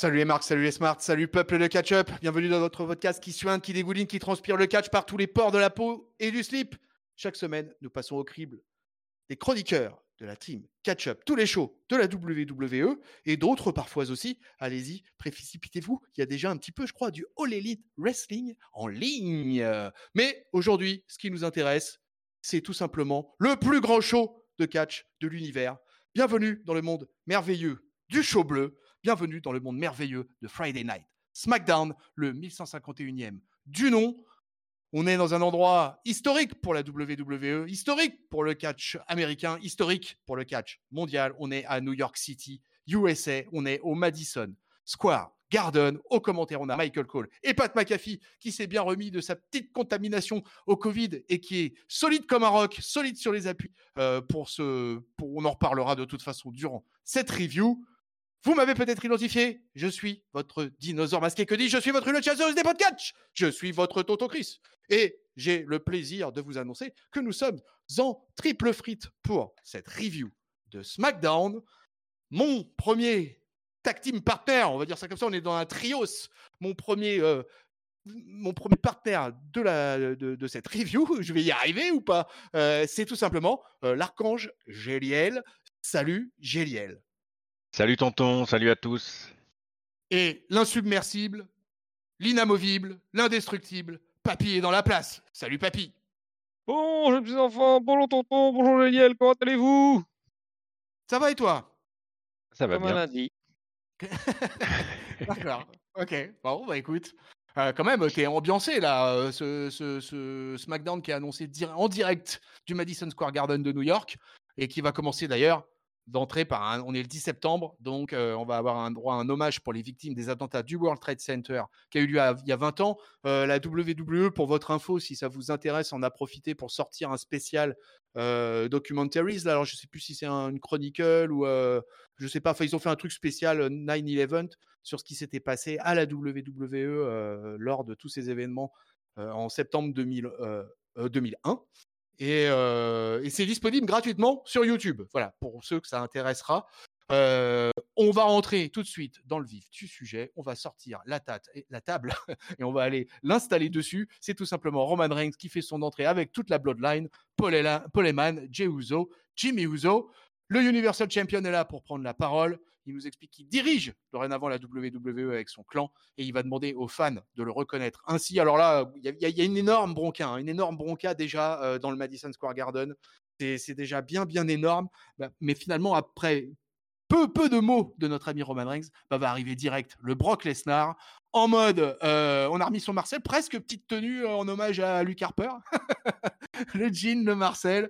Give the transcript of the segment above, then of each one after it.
Salut les marques, salut les smarts, salut peuple de catch-up. Bienvenue dans votre podcast qui suinte, qui dégouline, qui transpire le catch par tous les pores de la peau et du slip. Chaque semaine, nous passons au crible des chroniqueurs de la team catch-up, tous les shows de la WWE et d'autres parfois aussi. Allez-y, précipitez-vous. Il y a déjà un petit peu, je crois, du All Elite Wrestling en ligne. Mais aujourd'hui, ce qui nous intéresse, c'est tout simplement le plus grand show de catch de l'univers. Bienvenue dans le monde merveilleux du show bleu. Bienvenue dans le monde merveilleux de Friday Night SmackDown, le 1151e du nom. On est dans un endroit historique pour la WWE, historique pour le catch américain, historique pour le catch mondial. On est à New York City, USA. On est au Madison Square Garden. Au commentaire, on a Michael Cole et Pat McAfee qui s'est bien remis de sa petite contamination au Covid et qui est solide comme un roc, solide sur les appuis. On en reparlera de toute façon durant cette review. Vous m'avez peut-être identifié, je suis votre dinosaure masqué. Que dis-je? Je suis votre hula chasseuse des podcasts. Je suis votre Tonton Chris. Et j'ai le plaisir de vous annoncer que nous sommes en triple frite pour cette review de SmackDown. Mon premier tag team partner, on va dire ça comme ça, on est dans un trios. Mon premier partenaire de cette review, je vais y arriver ou pas, c'est tout simplement l'archange Géliel. Salut Géliel. Salut tonton, salut à tous. Et l'insubmersible, l'inamovible, l'indestructible, Papy est dans la place. Salut Papy. Bonjour petits enfants, bonjour tonton, bonjour Géliel, comment allez-vous? Ça va et toi? Ça va Comme un bien. lundi. D'accord. Ok. Bon, bah écoute. Quand même, t'es ambiancé là. Ce SmackDown qui est annoncé en direct du Madison Square Garden de New York et qui va commencer d'ailleurs d'entrée par on est le 10 septembre, donc on va avoir un droit à un hommage pour les victimes des attentats du World Trade Center qui a eu lieu il y a 20 ans. La WWE, pour votre info, si ça vous intéresse, en a profité pour sortir un spécial documentaries. Là, alors, je sais plus si c'est une chronicle ou je sais pas. Enfin, ils ont fait un truc spécial 9/11 sur ce qui s'était passé à la WWE lors de tous ces événements en septembre 2001. Et c'est disponible gratuitement sur YouTube. Voilà, pour ceux que ça intéressera. On va rentrer tout de suite dans le vif du sujet. On va sortir la table et on va aller l'installer dessus. C'est tout simplement Roman Reigns qui fait son entrée avec toute la Bloodline, Paul Heyman, Jey Uso, Jimmy Uso. Le Universal Champion est là pour prendre la parole. Il nous explique qu'il dirige dorénavant la WWE avec son clan et il va demander aux fans de le reconnaître ainsi. Alors là, il y a une énorme bronca déjà dans le Madison Square Garden. C'est déjà bien énorme. Mais finalement, après peu de mots de notre ami Roman Reigns, va arriver direct le Brock Lesnar en mode on a remis son Marcel, presque petite tenue en hommage à Luke Harper. Le jean, le Marcel.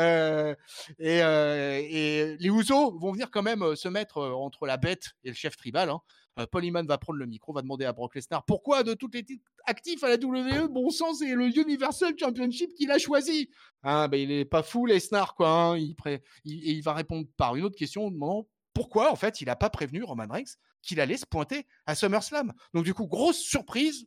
Et les Usos vont venir quand même se mettre entre la bête et le chef tribal. Paul Heyman va prendre le micro, va demander à Brock Lesnar pourquoi de toutes les titres actifs à la WWE, bon sang, c'est le Universal Championship qu'il a choisi. Il est pas fou, Lesnar, quoi. Il va répondre par une autre question en demandant pourquoi, en fait, il n'a pas prévenu Roman Reigns qu'il allait se pointer à SummerSlam. Donc, du coup, grosse surprise.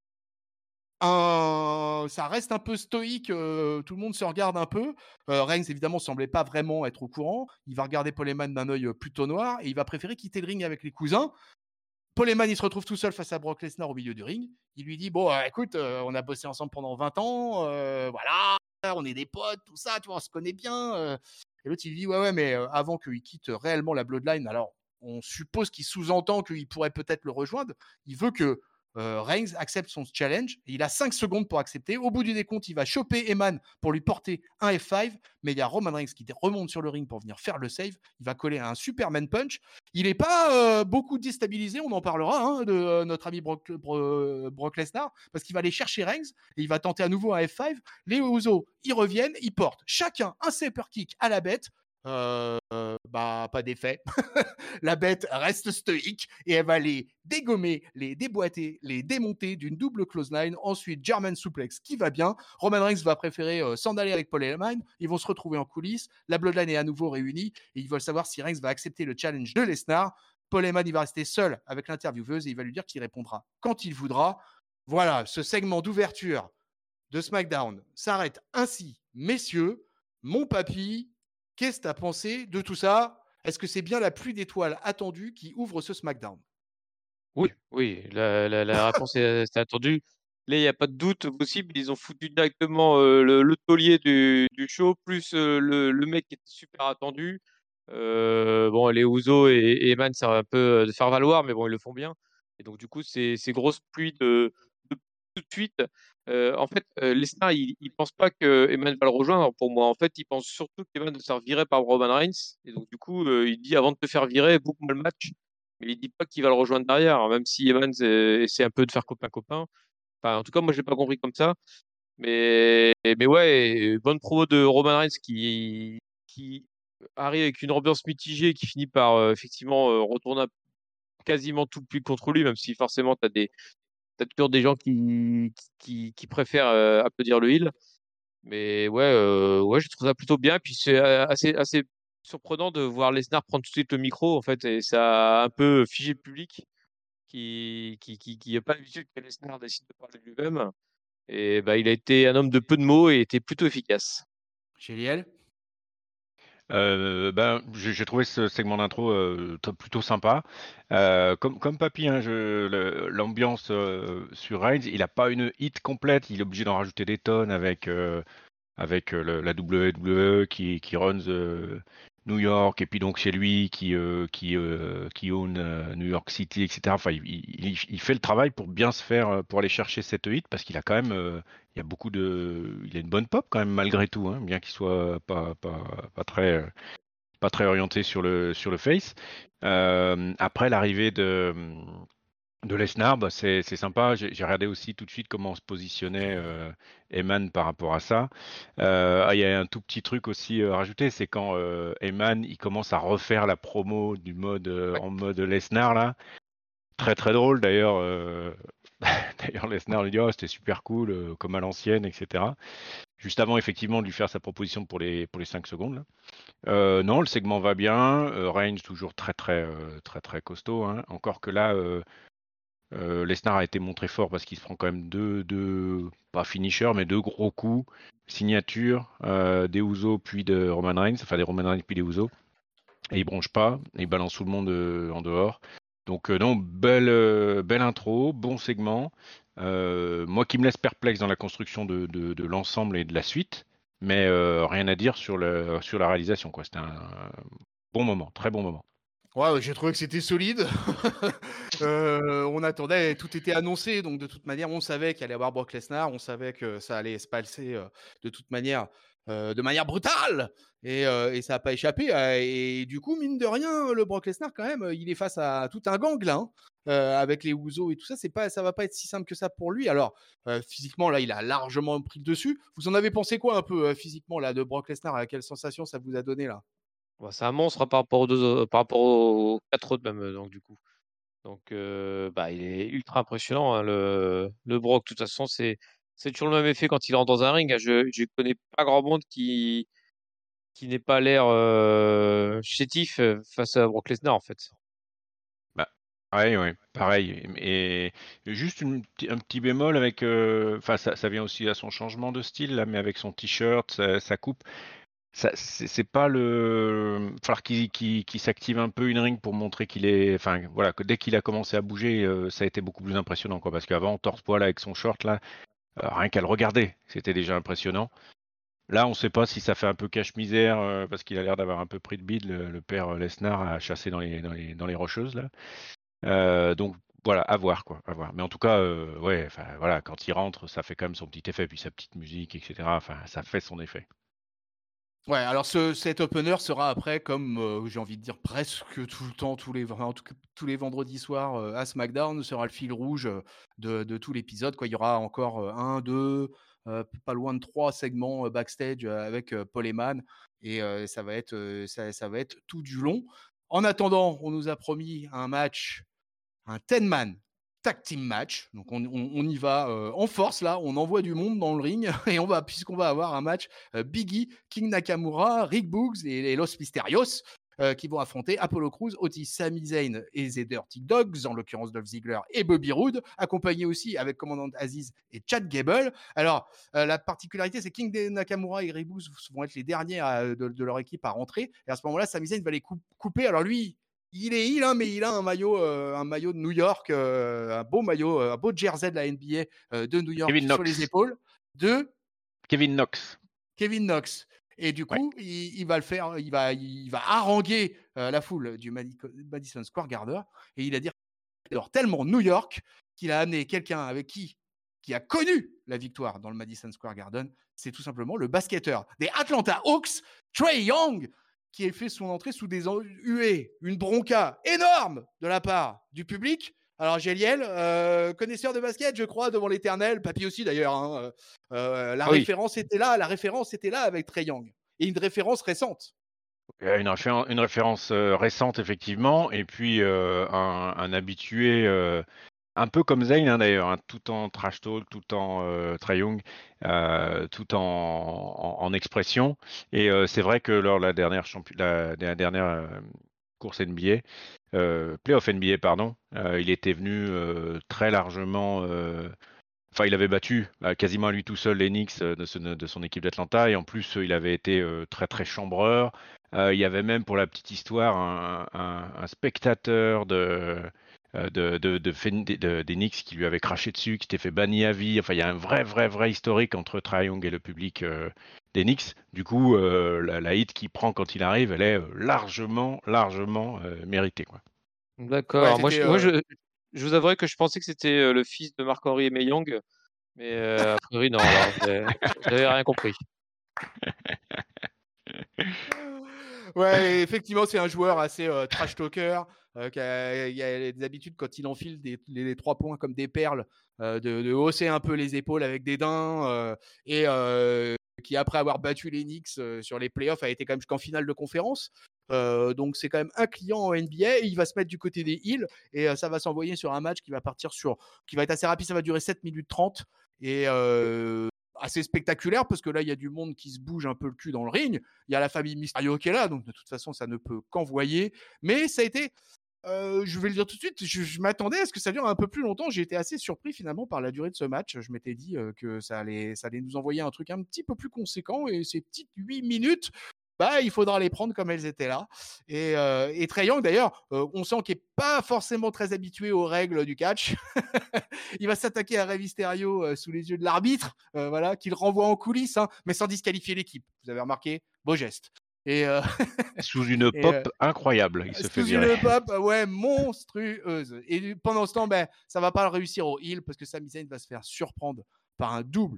Ça reste un peu stoïque, tout le monde se regarde un peu. Reigns, évidemment, semblait pas vraiment être au courant. Il va regarder Paul Heyman d'un œil plutôt noir et il va préférer quitter le ring avec les cousins. Paul Heyman, il se retrouve tout seul face à Brock Lesnar au milieu du ring. Il lui dit bon, écoute, on a bossé ensemble pendant 20 ans, voilà, on est des potes, tout ça, tu vois, on se connaît bien. Et l'autre, il dit ouais, mais avant qu'il quitte réellement la Bloodline, alors on suppose qu'il sous-entend qu'il pourrait peut-être le rejoindre. Il veut que Reigns accepte son challenge et il a 5 secondes pour accepter. Au bout du décompte, il va choper Heyman pour lui porter un F5, mais il y a Roman Reigns qui remonte sur le ring pour venir faire le save. Il va coller un Superman Punch. Il n'est pas beaucoup déstabilisé, on en parlera, de notre ami Brock Lesnar, parce qu'il va aller chercher Reigns et il va tenter à nouveau un F5. Les Usos, ils reviennent, ils portent chacun un super kick à la bête. Pas d'effet. La bête reste stoïque et elle va les dégommer, les déboîter, les démonter d'une double clothesline. Ensuite, German suplex qui va bien. Roman Reigns va préférer s'en aller avec Paul Heyman. Ils vont se retrouver en coulisses. La Bloodline est à nouveau réunie et ils veulent savoir si Reigns va accepter le challenge de Lesnar. Paul Heyman, il va rester seul avec l'intervieweuse et il va lui dire qu'il répondra quand il voudra. Voilà, ce segment d'ouverture de SmackDown s'arrête ainsi. Messieurs, mon papy, qu'est-ce que tu as pensé de tout ça? Est-ce que c'est bien la pluie d'étoiles attendue qui ouvre ce SmackDown? Oui, la réponse est attendue. Là, il n'y a pas de doute possible. Ils ont foutu directement le taulier du show, plus le mec qui était super attendu. Bon, les Ouzo et Eman, c'est un peu de faire valoir, mais bon, ils le font bien. Et donc, du coup, c'est grosse pluie de tout de suite. En fait, Lesnar, il pense pas que Eman va le rejoindre pour moi. En fait, il pense surtout qu'Eman va se faire virer par Roman Reigns. Et donc, du coup, il dit avant de te faire virer, book-moi le match. Mais il dit pas qu'il va le rejoindre derrière, même si Evans essaie un peu de faire copain-copain. Enfin, en tout cas, moi, j'ai pas compris comme ça. Mais ouais, bonne promo de Roman Reigns qui arrive avec une ambiance mitigée, qui finit par effectivement retourner quasiment tout le public contre lui, même si forcément, t'as toujours des gens qui préfèrent applaudir le heel. Mais ouais, je trouve ça plutôt bien. Puis c'est assez surprenant de voir Lesnar prendre tout de suite le micro, en fait, et ça a un peu figé le public qui n'a pas l'habitude que Lesnar décide de parler de lui-même. Et bah, il a été un homme de peu de mots et était plutôt efficace. Géliel? J'ai trouvé ce segment d'intro plutôt sympa. Comme Papy, hein, l'ambiance sur Reigns, il n'a pas une hit complète, il est obligé d'en rajouter des tonnes avec la WWE qui runs New York et puis donc c'est lui qui own New York City, etc. Enfin, il fait le travail pour bien se faire, pour aller chercher cette hit parce qu'il a quand même, il y a il a une bonne pop quand même malgré tout, hein, bien qu'il soit pas très orienté sur le face. Après l'arrivée de Lesnar, bah, c'est sympa. J'ai regardé aussi tout de suite comment se positionnait Heyman par rapport à ça. Il y a un tout petit truc aussi rajouté, c'est quand Heyman il commence à refaire la promo du mode Ouais. en mode Lesnar là. Très très drôle d'ailleurs. D'ailleurs Lesnar lui dit oh, c'était super cool comme à l'ancienne, etc. Juste avant effectivement de lui faire sa proposition pour les 5 secondes là. Non, le segment va bien. Reigns toujours très costaud, hein. Encore que là. Lesnar a été montré fort parce qu'il se prend quand même pas finisher, mais deux gros coups. Signature des Usos puis de Roman Reigns, enfin des Roman Reigns puis des Usos. Et il bronche pas, il balance tout le monde en dehors. Donc non, belle intro, bon segment. Moi qui me laisse perplexe dans la construction de l'ensemble et de la suite, mais rien à dire sur la réalisation, quoi. C'était un bon moment, très bon moment. Ouais, j'ai trouvé que c'était solide. On attendait, tout était annoncé, donc de toute manière, on savait qu'il allait y avoir Brock Lesnar, on savait que ça allait se passer de toute manière, de manière brutale, et ça n'a pas échappé. Et du coup, mine de rien, le Brock Lesnar, quand même, il est face à tout un gang là, hein, avec les Ouzo et tout ça. Ça va pas être si simple que ça pour lui. Alors, physiquement, là, il a largement pris le dessus. Vous en avez pensé quoi un peu physiquement là de Brock Lesnar? Quelle sensation ça vous a donné là? Bah, c'est un monstre par rapport par rapport aux quatre autres même, donc du coup. Donc bah, il est ultra impressionnant, hein, le Brock. De toute façon, c'est toujours le même effet quand il entre dans un ring, hein. Je connais pas grand monde qui n'ait pas l'air chétif face à Brock Lesnar en fait. Bah, ouais, pareil. Et juste un petit bémol avec, enfin, ça vient aussi à son changement de style là, mais avec son t-shirt, sa coupe, c'est pas le. Falloir qu'il s'active un peu une ring pour montrer qu'il est, enfin, voilà, que dès qu'il a commencé à bouger, ça a été beaucoup plus impressionnant, quoi. Parce qu'avant, torse-poil avec son short là, rien qu'à le regarder, c'était déjà impressionnant. Là, on sait pas si ça fait un peu cache-misère parce qu'il a l'air d'avoir un peu pris de bide, le père Lesnar à chasser dans les rocheuses là. Donc voilà, à voir quoi, à voir. Mais en tout cas, ouais, enfin voilà, quand il rentre, ça fait quand même son petit effet, puis sa petite musique, etc. Enfin, ça fait son effet. Ouais, alors cet opener sera après comme, j'ai envie de dire presque tout le temps, enfin, en tout cas, tous les vendredis soirs, à SmackDown, sera le fil rouge, de tout l'épisode, quoi. Il y aura encore, 1, 2, pas loin de 3 segments, backstage, avec, Paul Heyman, et ça va être tout du long. En attendant, on nous a promis un match, un 10 man tag team match. Donc on y va en force là, on envoie du monde dans le ring et puisqu'on va avoir un match Biggie, King Nakamura, Rick Boogs et Los Mysterios qui vont affronter Apollo Crews, Otis, Sami Zayn et The Dirty Dogs, en l'occurrence Dolph Ziggler et Bobby Roode, accompagnés aussi avec Commandant Aziz et Chad Gable. Alors, la particularité, c'est King Nakamura et Rick Boogs vont être les derniers de leur équipe à rentrer. Et à ce moment-là, Sami Zayn va les couper. Alors lui, Il est heel, hein, mais il a un maillot de New York, un beau maillot, un beau jersey de la NBA de New York Kevin sur les Knox. épaules de Kevin Knox. Kevin Knox. Et du Ouais. coup, il va le faire, il va haranguer la foule du Madison Square Garden et il a dit alors tellement New York qu'il a amené quelqu'un avec qui a connu la victoire dans le Madison Square Garden, c'est tout simplement le basketteur des Atlanta Hawks, Trae Young, qui a fait son entrée sous des huées, une bronca énorme de la part du public. Alors Géliel, connaisseur de basket, je crois, devant l'éternel, Papy aussi d'ailleurs. Hein, la référence était là avec Trae Young. Et une référence récente. Une référence récente, effectivement, et puis un habitué, un peu comme Zayn hein, d'ailleurs, hein, tout en trash talk, tout en Trae Young, tout en expression. Et c'est vrai que lors de la dernière course NBA, playoff NBA, pardon, il était venu très largement. Enfin, il avait battu quasiment à lui tout seul les Knicks de son équipe d'Atlanta et en plus il avait été très très chambreur. Il y avait même pour la petite histoire un spectateur des Knicks qui lui avait craché dessus, qui s'était fait banni à vie. Enfin, il y a un vrai historique entre Trae Young et le public des Knicks. Du coup, la hit qu'il prend quand il arrive, elle est largement méritée, quoi. D'accord. Ouais, Je vous avouerai que je pensais que c'était le fils de Marc-Henri Aimé Young, mais a priori, non. Alors, j'avais rien compris. Ouais, effectivement, c'est un joueur assez trash talker qui a des habitudes quand il enfile les 3 points comme des perles, de hausser un peu les épaules avec dédain et qui, après avoir battu les Knicks sur les playoffs, a été quand même jusqu'en finale de conférence. Donc c'est quand même un client en NBA et il va se mettre du côté des Heels et ça va s'envoyer sur un match qui va être assez rapide, ça va durer 7 minutes 30 et assez spectaculaire parce que là il y a du monde qui se bouge un peu le cul dans le ring, il y a la famille Mysterio qui est là, donc de toute façon ça ne peut qu'envoyer, mais ça a été je vais le dire tout de suite, je m'attendais à ce que ça dure un peu plus longtemps. J'ai été assez surpris finalement par la durée de ce match. Je m'étais dit que ça allait nous envoyer un truc un petit peu plus conséquent et ces petites 8 minutes, bah, il faudra les prendre comme elles étaient là. Et Trae Young, d'ailleurs, on sent qu'il n'est pas forcément très habitué aux règles du catch. Il va s'attaquer à Rey Mysterio sous les yeux de l'arbitre, voilà, qu'il renvoie en coulisses, hein, mais sans disqualifier l'équipe. Vous avez remarqué? Beau geste. Et, Sous une et pop incroyable, il se fait sous virer. une pop, ouais, monstrueuse. Et pendant ce temps, ben, ça va pas le réussir au heel parce que Sami Zayn va se faire surprendre par un double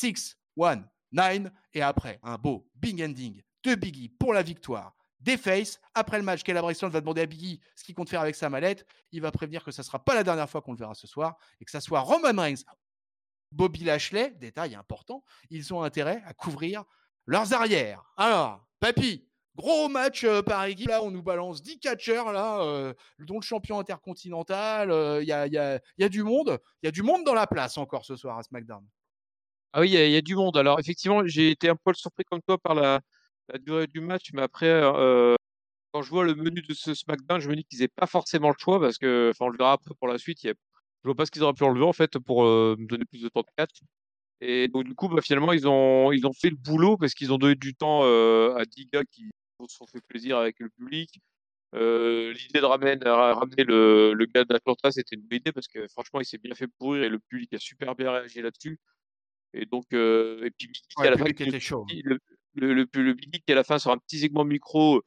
6-1-9 et après un beau big ending de Biggie pour la victoire des Face. Après le match, Kayla Braxton va demander à Biggie ce qu'il compte faire avec sa mallette. Il va prévenir que ça sera pas la dernière fois qu'on le verra ce soir et que ça soit Roman Reigns, Bobby Lashley, détail important, ils ont intérêt à couvrir leurs arrières. Alors, papy, gros match par équipe. Là, on nous balance 10 catcheurs, là, dont le champion intercontinental. Il y a du monde. Il y a du monde dans la place encore ce soir à SmackDown. Ah oui, il y a du monde. Alors, effectivement, j'ai été un poil surpris comme toi par la durée du match, mais après, quand je vois le menu de ce SmackDown, je me dis qu'ils n'aient pas forcément le choix parce que, enfin, on le verra après pour la suite. Je vois pas ce qu'ils auraient pu enlever en fait pour me donner plus de temps de catch. Et donc, du coup, bah, finalement, ils ont fait le boulot parce qu'ils ont donné du temps à 10 gars qui se sont fait plaisir avec le public. L'idée de ramener le gars d'Atlanta, c'était une bonne idée parce que franchement, il s'est bien fait pourrir et le public a super bien réagi là-dessus. Et donc, et puis Biggie qui Ouais, à le la fin, public était chaud. le Biggie qui à la fin sur un petit segment micro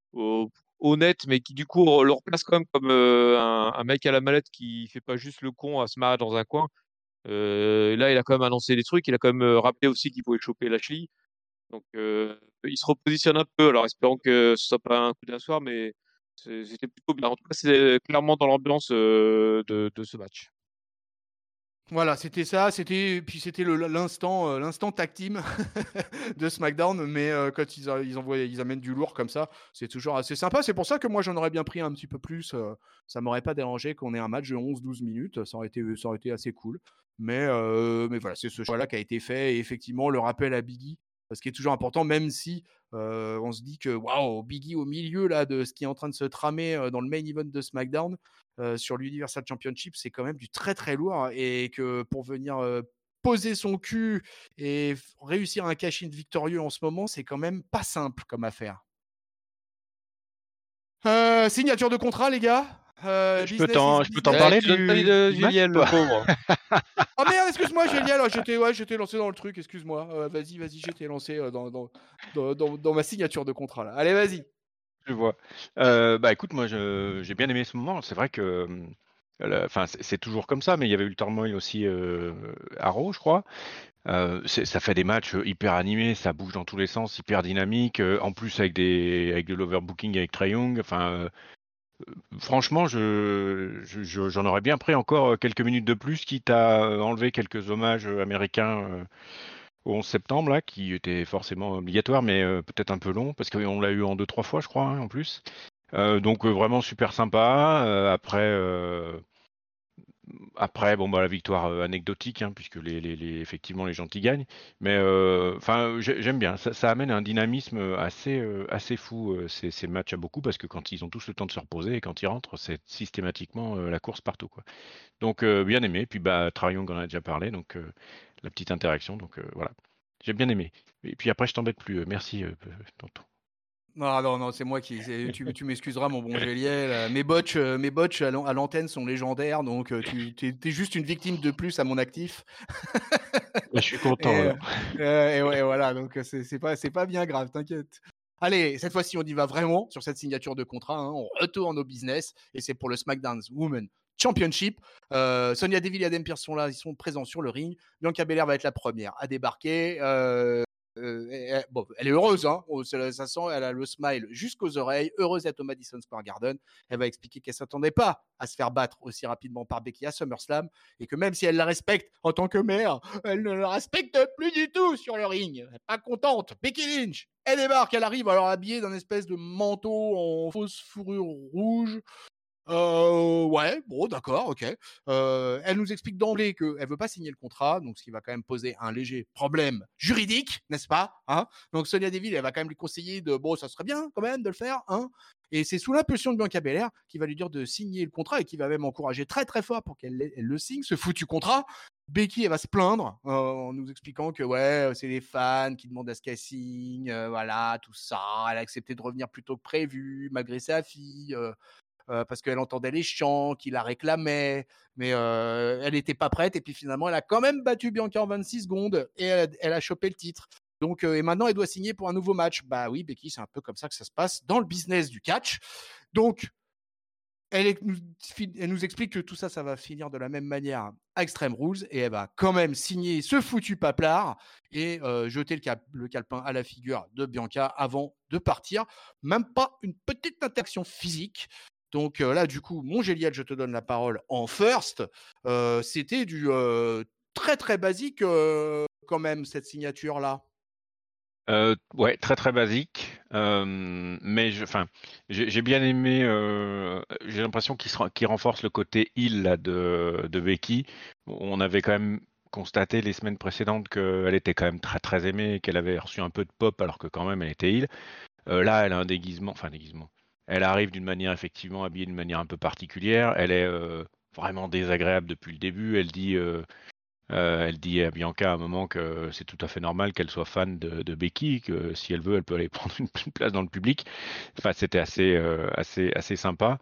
honnête, mais qui du coup le replace quand même comme un mec à la mallette qui fait pas juste le con à se marrer dans un coin. Là, il a quand même annoncé des trucs, il a quand même rappelé aussi qu'il pouvait choper Lashley. Donc, il se repositionne un peu. Alors, espérons que ce soit pas un coup d'un soir, mais c'était plutôt bien. En tout cas, c'est clairement dans l'ambiance de ce match. Voilà, c'était ça, c'était l'instant tag team de SmackDown, mais quand ils amènent du lourd comme ça, c'est toujours assez sympa. C'est pour ça que moi j'en aurais bien pris un petit peu plus. Ça m'aurait pas dérangé qu'on ait un match de 11-12 minutes, ça aurait été assez cool. Mais voilà, c'est ce choix-là qui a été fait. Et effectivement, le rappel à Biggie, ce qui est toujours important, même si on se dit que waouh, Biggie au milieu là de ce qui est en train de se tramer dans le main event de SmackDown. Sur l'Universal Championship, c'est quand même du très très lourd hein, et que pour venir poser son cul et réussir un cash-in victorieux en ce moment, c'est quand même pas simple comme affaire. Signature de contrat, les gars. Je peux Business is je peux t'en business. parler Tu donnes pas de du match Juliel, ou le pas? pauvre. Ah merde, excuse-moi, Géliel. J'étais lancé dans le truc, excuse-moi. Vas-y, j'étais lancé dans ma signature de contrat là. Allez, vas-y. Je vois. Bah écoute, moi j'ai bien aimé ce moment. C'est vrai que, enfin c'est toujours comme ça, mais il y avait eu le turmoil aussi à Raw, je crois. Ça fait des matchs hyper animés, ça bouge dans tous les sens, hyper dynamique. En plus avec de l'overbooking avec Trae Young. Enfin, franchement, j'en aurais bien pris encore quelques minutes de plus, quitte à enlever quelques hommages américains au 11 septembre, là, qui étaient forcément obligatoires, mais peut-être un peu long, parce qu'on l'a eu en 2-3 fois, je crois, hein, en plus. Donc vraiment super sympa. Après, bon, bah, la victoire anecdotique, hein, puisque effectivement les gentils gagnent. Mais enfin, j'aime bien. Ça amène un dynamisme assez fou ces matchs à beaucoup, parce que quand ils ont tous le temps de se reposer et quand ils rentrent, c'est systématiquement la course partout, quoi. Donc bien aimé. Puis bah, Trae Young en a déjà parlé, donc la petite interaction. Donc voilà, j'ai bien aimé. Et puis après, je t'embête plus. Merci, tonton. Non, non, non, c'est moi tu m'excuseras, mon bon Géliel. Mes botches à l'antenne sont légendaires, donc t'es juste une victime de plus à mon actif. Bah, je suis content Et, alors. ouais, voilà, donc c'est pas bien grave, t'inquiète. Allez, cette fois-ci, on y va vraiment sur cette signature de contrat. Hein, on retourne au business et c'est pour le SmackDown Women Championship. Sonia Deville et Adam Pearce sont là, ils sont présents sur le ring. Bianca Belair va être la première à débarquer. Bon, elle est heureuse, hein. Ça sent, elle a le smile jusqu'aux oreilles, heureuse d'être au Madison Square Garden. Elle va expliquer qu'elle s'attendait pas à se faire battre aussi rapidement par Becky à SummerSlam et que même si elle la respecte en tant que mère, elle ne la respecte plus du tout sur le ring. Elle n'est pas contente. Becky Lynch, elle débarque, elle arrive alors habillée d'un espèce de manteau en fausse fourrure rouge. Ouais, bon, d'accord, ok. Elle nous explique d'emblée qu'elle veut pas signer le contrat, donc ce qui va quand même poser un léger problème juridique, n'est-ce pas, hein. Donc Sonia Deville, elle va quand même lui conseiller bon, ça serait bien quand même de le faire, hein. Et c'est sous l'impulsion de Bianca Belair qui va lui dire de signer le contrat et qui va même encourager très très fort pour qu'elle le signe, ce foutu contrat. Becky, elle va se plaindre en nous expliquant que ouais, c'est les fans qui demandent à ce qu'elle signe, voilà, tout ça. Elle a accepté de revenir plus tôt que prévu, malgré sa fille. Parce qu'elle entendait les chants, qui la réclamaient, mais elle n'était pas prête. Et puis finalement, elle a quand même battu Bianca en 26 secondes et elle a chopé le titre. Donc, et maintenant, elle doit signer pour un nouveau match. Bah oui, Becky, c'est un peu comme ça que ça se passe dans le business du catch. Donc, elle nous explique que tout ça, ça va finir de la même manière à Extreme Rules et elle va quand même signer ce foutu paplard et jeter le calepin à la figure de Bianca avant de partir. Même pas une petite interaction physique. Donc là, du coup, mon Géliel, je te donne la parole en first. C'était du très très basique quand même, cette signature-là. Ouais, très très basique, mais enfin, j'ai bien aimé. J'ai l'impression qu'il renforce le côté heel là, de Becky. On avait quand même constaté les semaines précédentes qu'elle était quand même très très aimée, qu'elle avait reçu un peu de pop alors que quand même elle était heel. Là, elle a un déguisement, enfin déguisement. Elle arrive d'une manière effectivement habillée d'une manière un peu particulière. Elle est vraiment désagréable depuis le début. Elle dit à Bianca à un moment que c'est tout à fait normal qu'elle soit fan de Becky, que si elle veut, elle peut aller prendre une place dans le public. Enfin, c'était assez sympa.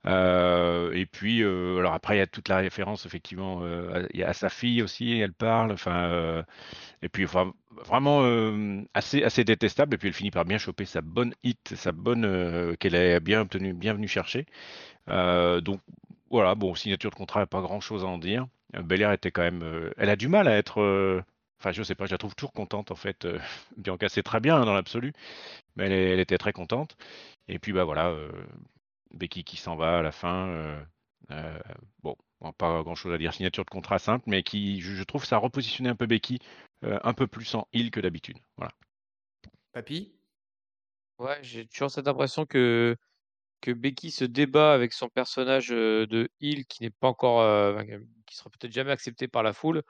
Et puis, alors après, il y a toute la référence, effectivement, il y a à sa fille aussi, elle parle. Enfin, et puis, enfin, vraiment assez détestable. Et puis, elle finit par bien choper sa bonne hit, sa bonne qu'elle a bien obtenue, bien venue chercher. Donc voilà, bon, signature de contrat, pas grand-chose à en dire. Belair était quand même, elle a du mal à être, enfin je sais pas, je la trouve toujours contente en fait. Bianca c'est très bien hein, dans l'absolu, mais elle était très contente. Et puis bah voilà, Becky qui s'en va à la fin. Euh, bon, pas grand-chose à dire. Signature de contrat simple, mais qui, je trouve, ça a repositionné un peu Becky, un peu plus en heel que d'habitude. Voilà. Papy. Ouais, j'ai toujours cette impression que Becky se débat avec son personnage de heel qui n'est pas encore, enfin, qui sera peut-être jamais accepté par la foule.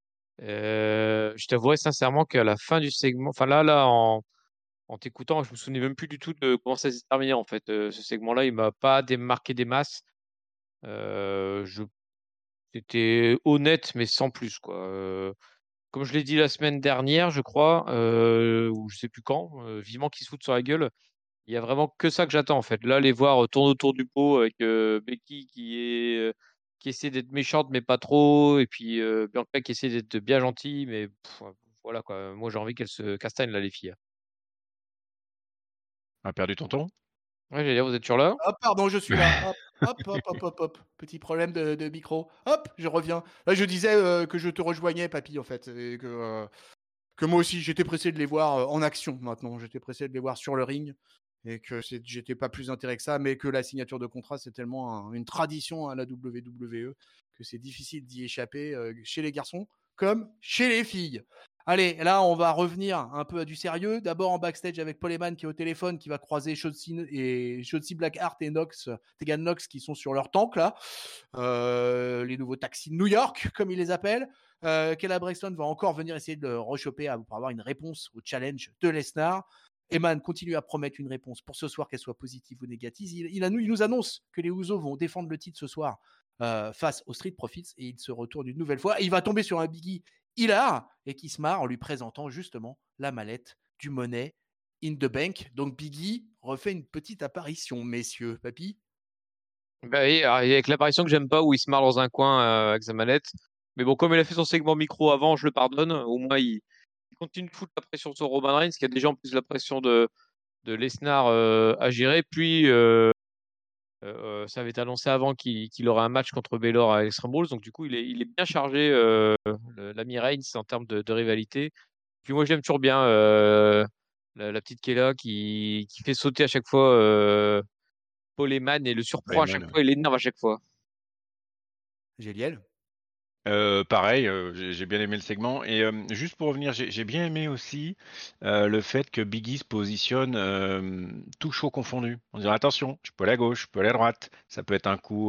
Je t'avouerai sincèrement qu'à la fin du segment, enfin là, en t'écoutant, je me souvenais même plus du tout de comment ça s'est terminé en fait. Ce segment-là, il m'a pas marqué des masses. Je C'était honnête, mais sans plus, quoi. Comme je l'ai dit la semaine dernière, je crois, ou je sais plus quand, vivement qu'ils se foutent sur la gueule. Il y a vraiment que ça que j'attends en fait. Là, les voir tourner autour du pot avec Becky qui essaie d'être méchante mais pas trop, et puis Bianca qui essaie d'être bien gentille, mais voilà quoi. Moi, j'ai envie qu'elles se castagnent là, les filles. On a perdu tonton. Ouais, j'allais dire, vous êtes toujours là? Ah pardon, je suis là. Hop, hop, hop, hop, hop, hop. Petit problème de micro. Hop, je reviens. Là, je disais que je te rejoignais, papy, en fait, et que moi aussi, j'étais pressé de les voir en action maintenant. J'étais pressé de les voir sur le ring et que j'étais pas plus intéressé que ça, mais que la signature de contrat, c'est tellement une tradition à la WWE que c'est difficile d'y échapper chez les garçons comme chez les filles. Allez, là, on va revenir un peu à du sérieux. D'abord en backstage avec Paul Heyman qui est au téléphone, qui va croiser Shotzi Blackheart et Tegan Knox qui sont sur leur tank là. Les nouveaux taxis de New York, comme ils les appellent. Kayla Braxton va encore venir essayer de le rechoper pour avoir une réponse au challenge de Lesnar. Heyman continue à promettre une réponse pour ce soir, qu'elle soit positive ou négative. Il nous annonce que les Usos vont défendre le titre ce soir face aux Street Profits et il se retourne une nouvelle fois. Et il va tomber sur un Biggie hilar et qui se marre en lui présentant justement la mallette du Money in the Bank. Donc Biggie refait une petite apparition, messieurs. Papy? Bah oui, alors, avec l'apparition que j'aime pas où il se marre dans un coin avec sa manette. Mais bon, comme il a fait son segment micro avant, je le pardonne. Au moins, il continue de foutre la pression sur Roman Reigns, qui a déjà en plus la pression de Lesnar à gérer. Puis, ça avait été annoncé avant qu'il aurait un match contre Baylor à Extreme Rules. Donc, du coup, il est bien chargé, l'ami Reigns, en termes de rivalité. Puis moi, j'aime toujours bien la petite Kayla qui fait sauter à chaque fois Paul Heyman et le surprend à chaque Heyman, ouais. fois et l'énerve à chaque fois. Géliel? Pareil, j'ai bien aimé le segment et juste pour revenir, j'ai bien aimé aussi le fait que Biggie se positionne tout chaud confondu. On dirait attention, je peux aller à gauche, je peux aller à droite. Ça peut être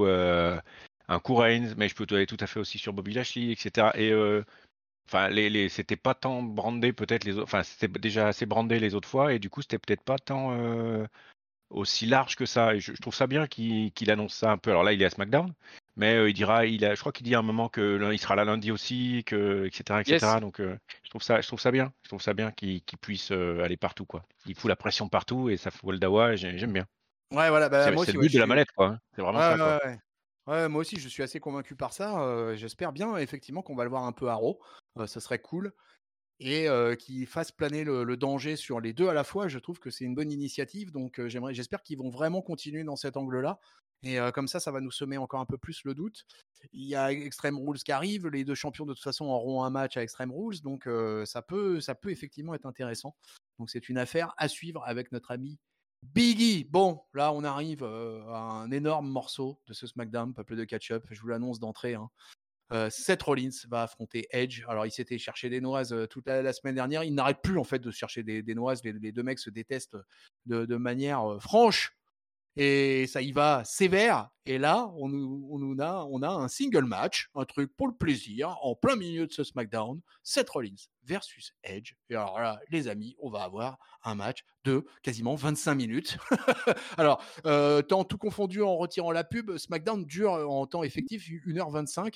un coup Reigns, mais je peux aller tout à fait aussi sur Bobby Lashley, etc. Et enfin, c'était pas tant brandé peut-être les autres. Enfin, c'était déjà assez brandé les autres fois et du coup, c'était peut-être pas tant aussi large que ça. Et je trouve ça bien qu'il annonce ça un peu. Alors là, il est à SmackDown, mais je crois qu'il dit à un moment que il sera là lundi aussi, etc., Yes. etc. Donc je trouve ça bien. Je trouve ça bien qu'il puisse aller partout, quoi. Il fout la pression partout et ça fout le dawa. Et j'aime bien. Ouais, voilà, bah, moi C'est aussi, le ouais, but je de la suis. mallette, quoi. Hein. C'est vraiment Ouais, ça, ouais, quoi. ouais. Ouais, moi aussi, je suis assez convaincu par ça. J'espère bien, effectivement, qu'on va le voir un peu à Raw. Ce serait cool. Et qu'il fasse planer le danger sur les deux à la fois. Je trouve que c'est une bonne initiative. Donc, j'espère qu'ils vont vraiment continuer dans cet angle-là. Et comme ça va nous semer encore un peu plus le doute. Il y a Extreme Rules qui arrive. Les deux champions, de toute façon, auront un match à Extreme Rules. Donc, ça peut effectivement être intéressant. Donc, c'est une affaire à suivre avec notre ami Biggie. Bon, là, on arrive à un énorme morceau de ce SmackDown, peuple de catch-up. Je vous l'annonce d'entrée. Hein. Seth Rollins va affronter Edge. Alors, il s'était cherché des noises toute la semaine dernière. Il n'arrête plus, en fait, de se chercher des noises. Les deux mecs se détestent de manière franche. Et ça y va sévère. Et là, on a un single match, un truc pour le plaisir, en plein milieu de ce SmackDown. Seth Rollins versus Edge. Et alors là, les amis, on va avoir un match de quasiment 25 minutes. Alors, temps tout confondu en retirant la pub, SmackDown dure en temps effectif 1h25.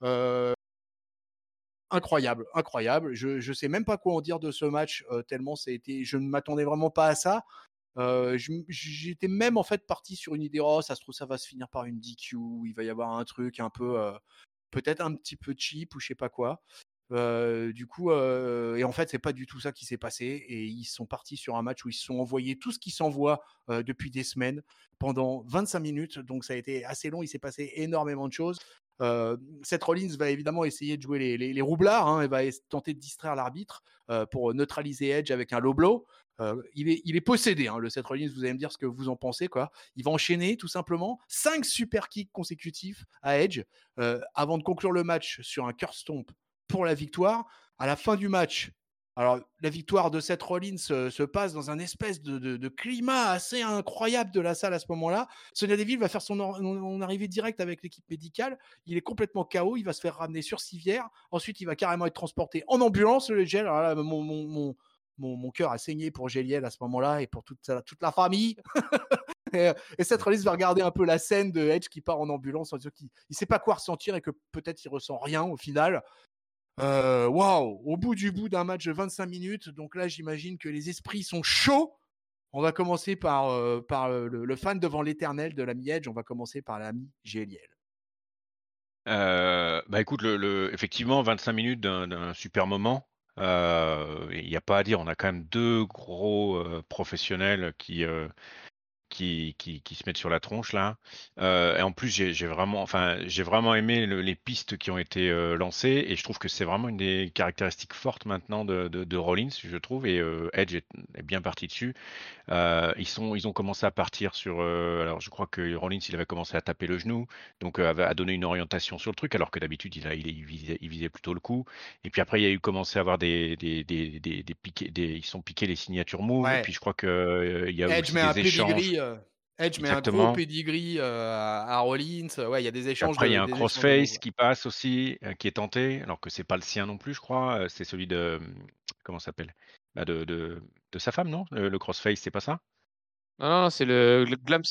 Incroyable, incroyable. Je sais même pas quoi en dire de ce match, tellement ça a été. Je ne m'attendais vraiment pas à ça. J'étais même en fait parti sur une idée, oh, ça se trouve, ça va se finir par une DQ, il va y avoir un truc un peu, peut-être un petit peu cheap ou je sais pas quoi. Du coup, et en fait, c'est pas du tout ça qui s'est passé. Et ils sont partis sur un match où ils se sont envoyés tout ce qui s'envoie depuis des semaines pendant 25 minutes. Donc ça a été assez long. Il s'est passé énormément de choses. Seth Rollins va évidemment essayer de jouer les roublards. Hein, et va tenter de distraire l'arbitre pour neutraliser Edge avec un low blow. Il est possédé, hein, le Seth Rollins. Vous allez me dire ce que vous en pensez, quoi. Il va enchaîner tout simplement 5 super kicks consécutifs à Edge avant de conclure le match sur un curse stomp pour la victoire. À la fin du match, alors la victoire de Seth Rollins se passe dans un espèce de climat assez incroyable de la salle à ce moment-là. Sonya Deville va faire son arrivée directe avec l'équipe médicale. Il est complètement KO. Il va se faire ramener sur civière. Ensuite, il va carrément être transporté en ambulance. Le gel. Alors là, mon cœur a saigné pour Géliel à ce moment-là et pour toute la famille. Et Seth Rollins va regarder un peu la scène de Edge qui part en ambulance en disant qu'il ne sait pas quoi ressentir et que peut-être il ressent rien au final. Waouh, au bout d'un match de 25 minutes. Donc là, j'imagine que les esprits sont chauds On va commencer par le fan devant l'éternel de l'ami Edge. On va commencer par l'ami GLL. Bah, écoute, effectivement, 25 minutes d'un super moment. Il y a pas à dire, on a quand même 2 gros, professionnels qui se mettent sur la tronche là. Et en plus, j'ai vraiment aimé les pistes qui ont été lancées et je trouve que c'est vraiment une des caractéristiques fortes maintenant de Rollins, je trouve. Et Edge est bien parti dessus. Ils ont commencé à partir sur. Alors, je crois que Rollins, il avait commencé à taper le genou, donc à donner une orientation sur le truc, alors que d'habitude, il visait plutôt le coup. Et puis après, il y a eu commencé à avoir des piquets, ils sont piqués les signatures moves. Et Ouais. puis je crois que il y a Edge aussi met un des échanges. pedigree. Edge met un gros Exactement. pedigree à Rollins. Ouais, il y a des Puis échanges après, il y de, a un des échanges de crossface moves. qui passe aussi, qui est tenté, alors que c'est pas le sien non plus, je crois. C'est celui de comment ça s'appelle? Bah, de sa femme, non? Le crossface, c'est pas ça? Non, c'est le Glams.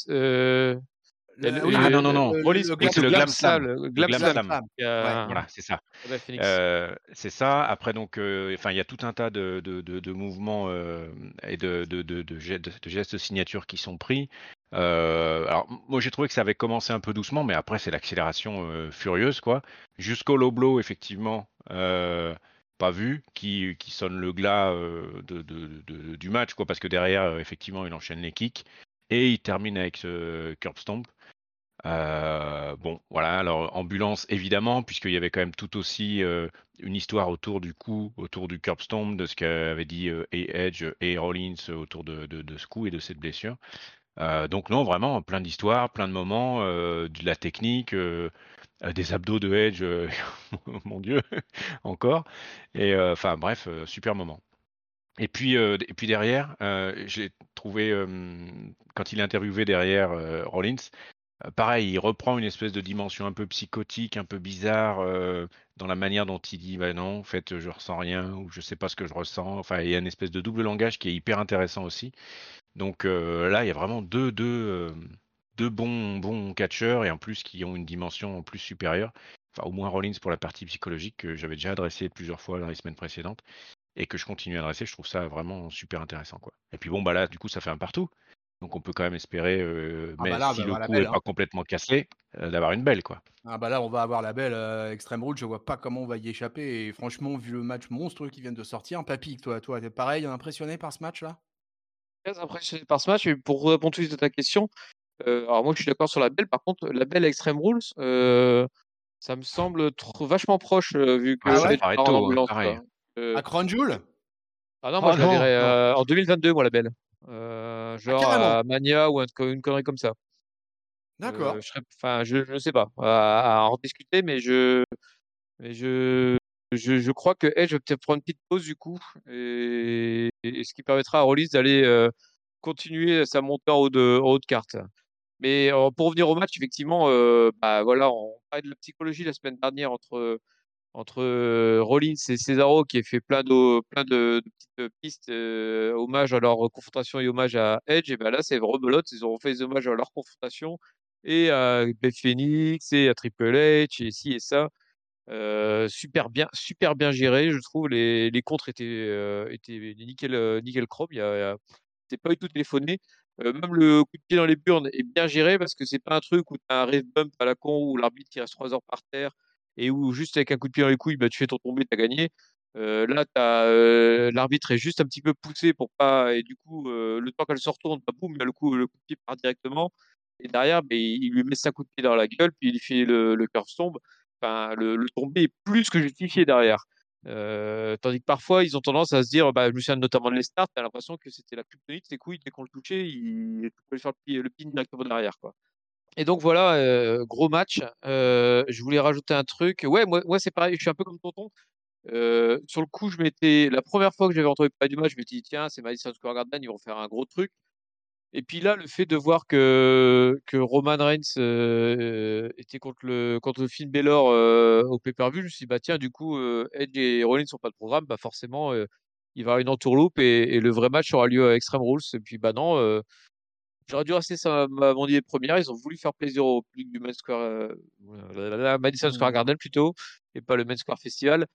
Il y a Oui, Ah non, non, non. Rollins le Oui, plus c'est glam le Glam Glam slam. Slam, Slam. le Le Glam Glam Glam Slam. Slam. slam. Il y Ouais. a Voilà, c'est ça. Phoenix. C'est ça. Après, donc, enfin, il y a tout un tas de mouvements et de gestes signature qui sont pris. Alors, moi, j'ai trouvé que ça avait commencé un peu doucement, mais après, c'est l'accélération furieuse, quoi. Jusqu'au low blow, effectivement, pas vu, qui sonne le glas du match, quoi, parce que derrière, effectivement, il enchaîne les kicks et il termine avec ce curb stomp. Bon, voilà, alors ambulance évidemment, puisqu'il y avait quand même tout aussi une histoire autour du coup, autour du curb stomp, de ce qu'avaient dit et Edge et Rollins autour de ce coup et de cette blessure. Donc non, vraiment, plein d'histoires, plein de moments, de la technique, des abdos de Edge, mon Dieu, encore. Et enfin bref, super moment. Et puis derrière, j'ai trouvé, quand il est interviewé derrière Rollins, pareil, il reprend une espèce de dimension un peu psychotique, un peu bizarre, dans la manière dont il dit: «Bah non, en fait, je ressens rien» ou «Je sais pas ce que je ressens». Enfin, il y a une espèce de double langage qui est hyper intéressant aussi. Donc là, il y a vraiment 2 bons catcheurs et en plus qui ont une dimension en plus supérieure. Enfin, au moins Rollins pour la partie psychologique que j'avais déjà adressée plusieurs fois dans les semaines précédentes et que je continue à adresser. Je trouve ça vraiment super intéressant, quoi. Et puis bon, bah là, du coup, ça fait un partout. Donc on peut quand même espérer, Ah bah mais là, on si va le avoir la coup belle, est hein. pas complètement cassé, d'avoir une belle, quoi. Ah bah là, on va avoir la belle Extreme Rules. Je vois pas comment on va y échapper. Et franchement, vu le match monstrueux qui vient de sortir, Papy, toi, t'es pareil, impressionné par ce match-là? Très impressionné par ce match. Et pour répondre tout de suite à ta question, alors moi je suis d'accord sur la belle. Par contre, la belle Extreme Rules, ça me semble vachement proche vu Ah, que Ah ça ouais? me Edge paraît part en tôt, hein, ambulance, pareil. quoi. Euh, À Crown Jewel? ah non, moi Oh je la non, verrais non! en 2022, moi la belle. Ah Genre carrément? à Mania ou une connerie comme ça. D'accord. Enfin, je sais pas, à en rediscuter, mais je crois que Edge va peut-être prendre une petite pause du coup, et ce qui permettra à Rollins d'aller continuer sa montée en haut de carte. Mais pour revenir au match, effectivement, bah voilà, on parlait de la psychologie la semaine dernière entre Rollins et Cesaro qui a fait plein de petites pistes, hommage à leur confrontation et hommage à Edge. Et ben là, c'est rebelote. Ils ont fait des hommages à leur confrontation et à Beth Phoenix et à Triple H et ci et ça. Super bien géré, je trouve. Les contres étaient nickel, nickel chrome. C'était pas du tout téléphoné. Même le coup de pied dans les burnes est bien géré parce que c'est pas un truc où tu as un ref bump à la con où l'arbitre qui reste 3 heures par terre et où juste avec un coup de pied dans les couilles, bah, tu fais ton tombé, tu as gagné. Là, l'arbitre est juste un petit peu poussé pour pas. Et du coup, le temps qu'elle se retourne, bah, boum, le coup de pied part directement. Et derrière, bah, il lui met 5 coups de pied dans la gueule, puis il fait le curve tombe. Enfin, le tombé est plus que justifié derrière. Tandis que parfois, ils ont tendance à se dire, bah, je me souviens notamment de Lestat, t'as l'impression que c'était la kryptonite, ses couilles, dès qu'on le touchait, il pouvait faire le pin directement derrière, quoi. Et donc voilà, gros match. Je voulais rajouter un truc. Ouais, moi c'est pareil, je suis un peu comme Tonton. Sur le coup, la première fois que j'avais entendu parler du match, je me suis dit, tiens, c'est Madison Square Garden, ils vont faire un gros truc. Et puis là, le fait de voir que Roman Reigns était contre le Finn Balor au pay-per-view, je me suis dit, bah tiens, du coup, Edge et Rollins sont pas de programme, bah forcément, il va y avoir une entourloupe et le vrai match aura lieu à Extreme Rules. Et puis, bah non, j'aurais dû rester sur mon idée première. Ils ont voulu faire plaisir au public du Madison Square Mmh. Garden plutôt, et pas le Madison Square Festival.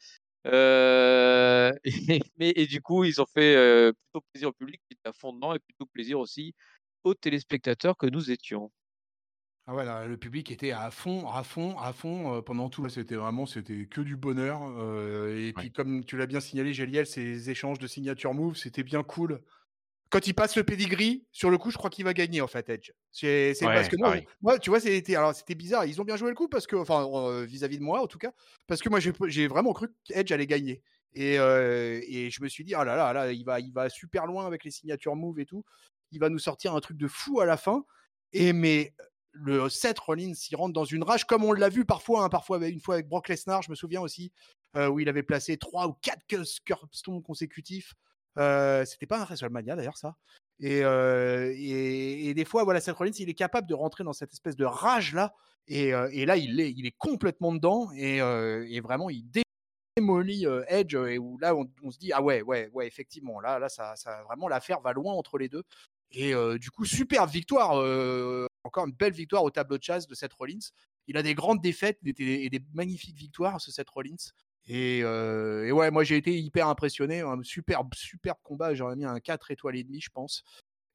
Et du coup, ils ont fait plutôt plaisir au public qui était à fond dedans et plutôt plaisir aussi aux téléspectateurs que nous étions. Ah ouais, là, le public était à fond, à fond, à fond pendant tout. C'était que du bonheur. Et puis, Ouais. comme tu l'as bien signalé, Géliel, ces échanges de signature move, c'était bien cool. Quand il passe le pedigree, sur le coup, je crois qu'il va gagner en fait, Edge. C'est parce Ouais, que pareil. moi, tu vois, c'était bizarre. Ils ont bien joué le coup parce que, enfin, vis-à-vis de moi en tout cas, parce que moi, j'ai vraiment cru qu'Edge allait gagner. Et je me suis dit, ah là là, là, il va super loin avec les signatures move et tout. Il va nous sortir un truc de fou à la fin. Mais le Seth Rollins, il rentre dans une rage comme on l'a vu parfois, une fois avec Brock Lesnar, je me souviens aussi, où il avait placé 3 ou 4 curbstones consécutifs. C'était pas un WrestleMania d'ailleurs ça. Et des fois, voilà, Seth Rollins, il est capable de rentrer dans cette espèce de rage là. Et là, il est complètement dedans et vraiment, il démolit Edge. Et où là, on se dit, ah ouais, ouais, ouais, effectivement, là, ça vraiment, l'affaire va loin entre les deux. Et du coup, super victoire. Encore une belle victoire au tableau de chasse de Seth Rollins. Il a des grandes défaites et des magnifiques victoires, ce Seth Rollins. Et ouais, moi j'ai été hyper impressionné. Un superbe combat. J'aurais mis un 4 étoiles et demi, je pense.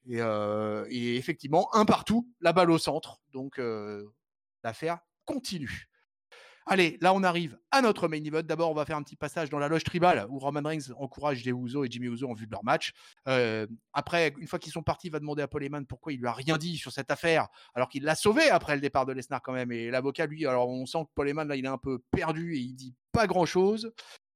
Et effectivement, un partout, la balle au centre. Donc l'affaire continue. Allez, là on arrive à notre main event. D'abord, on va faire un petit passage dans la loge tribale où Roman Reigns encourage Jey Uso et Jimmy Uso en vue de leur match. Après, une fois qu'ils sont partis, il va demander à Paul Heyman pourquoi il lui a rien dit sur cette affaire, alors qu'il l'a sauvé après le départ de Lesnar quand même. Et l'avocat, lui, alors on sent que Paul Heyman là, il est un peu perdu et il dit pas grand chose.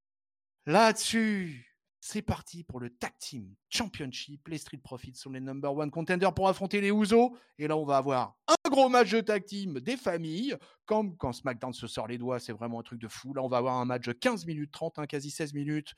Là-dessus, c'est parti pour le Tag Team Championship. Les Street Profits sont les number one contenders pour affronter les Usos. Et là, on va avoir un gros match de tag team des familles. Comme quand SmackDown se sort les doigts, c'est vraiment un truc de fou. Là, on va avoir un match de 15 minutes 30, hein, quasi 16 minutes.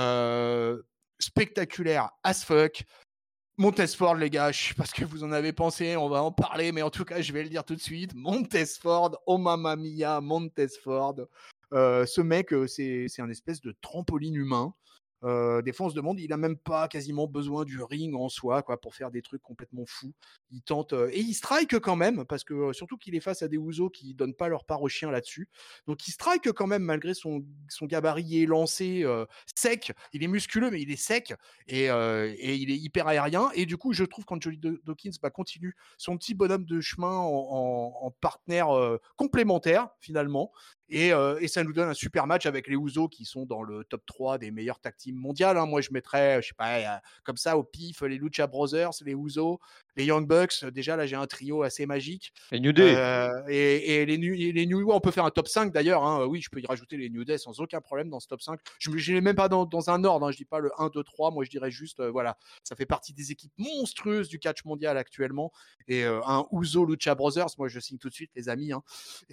Spectaculaire as fuck. Montesford, les gars, je sais pas ce que vous en avez pensé, on va en parler, mais en tout cas, je vais le dire tout de suite. Montesford, oh mamma mia, Montesford. Ce mec, c'est un espèce de trampoline humain. Des fois, on se demande, il a même pas quasiment besoin du ring en soi, quoi, pour faire des trucs complètement fous. Il tente et il strike quand même, parce que surtout qu'il est face à des Usos qui donnent pas leur part au chien là-dessus. Donc, il strike quand même malgré son gabarit élancé, sec. Il est musculeux, mais il est sec et il est hyper aérien. Et du coup, je trouve qu'Anthony Dawkins continue son petit bonhomme de chemin en partenaire complémentaire finalement. Et ça nous donne un super match avec les Usos qui sont dans le top 3 des meilleurs tag teams mondiales. Hein. Moi, je mettrais, je sais pas, comme ça au pif, les Lucha Brothers, les Usos, les Young Bucks. Déjà, là, j'ai un trio assez magique. Et New Day. Et les New on peut faire un top 5 d'ailleurs. Hein. Oui, je peux y rajouter les New Day sans aucun problème dans ce top 5. Je ne l'ai même pas dans un ordre. Hein. Je dis pas le 1, 2, 3. Moi, je dirais juste, voilà, ça fait partie des équipes monstrueuses du catch mondial actuellement. Et un Uso Lucha Brothers, moi, je signe tout de suite, les amis. Hein.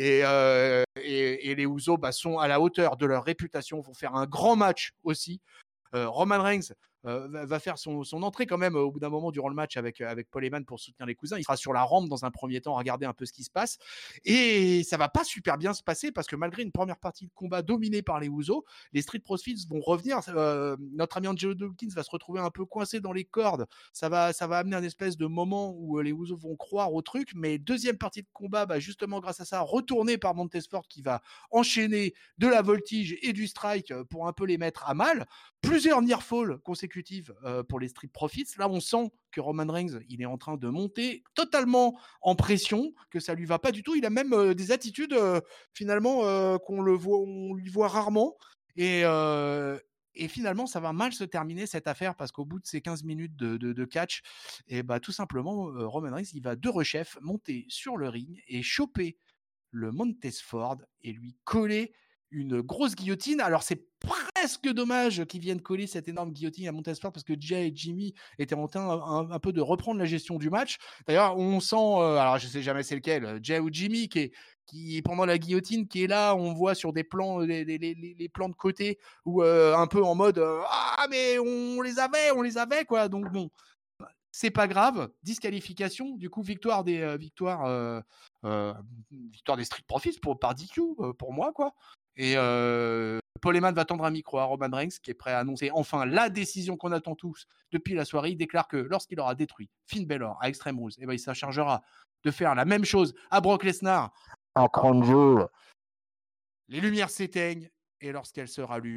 Et les Usos sont à la hauteur de leur réputation, vont faire un grand match aussi. Roman Reigns va faire son entrée quand même au bout d'un moment durant le match avec Paul Heyman pour soutenir les cousins. Il sera sur la rampe dans un premier temps à regarder un peu ce qui se passe. Et ça va pas super bien se passer parce que malgré une première partie de combat dominée par les Usos, les Street Profits vont revenir. Notre ami Angelo Dawkins va se retrouver un peu coincé dans les cordes. Ça va amener un espèce de moment où les Usos vont croire au truc. Mais deuxième partie de combat, justement grâce à ça, retournée par Montesford qui va enchaîner de la voltige et du strike pour un peu les mettre à mal. Plusieurs near fall consécutives pour les Street Profits. Là, on sent que Roman Reigns, il est en train de monter totalement en pression, que ça lui va pas du tout. Il a même des attitudes finalement on lui voit rarement. Et finalement, ça va mal se terminer cette affaire parce qu'au bout de ces 15 minutes de catch, et tout simplement, Roman Reigns, il va de rechef monter sur le ring et choper le Montesford et lui coller une grosse guillotine. Alors, c'est presque dommage qu'ils viennent coller cette énorme guillotine à Montesford parce que Jay et Jimmy étaient en train un peu de reprendre la gestion du match. D'ailleurs, on sent, alors je sais jamais c'est lequel, Jay ou Jimmy qui pendant la guillotine qui est là, on voit sur des plans, les plans de côté ou un peu en mode ah mais on les avait quoi. Donc bon, c'est pas grave, disqualification, du coup victoire des Street Profits par DQ pour moi quoi. Et Paul Heyman va tendre un micro à Roman Reigns qui est prêt à annoncer enfin la décision qu'on attend tous depuis la soirée. Il déclare que lorsqu'il aura détruit Finn Balor à Extreme Rules, il se chargera de faire la même chose à Brock Lesnar à Crown Jewel. Les lumières s'éteignent et lorsqu'elles se rallument,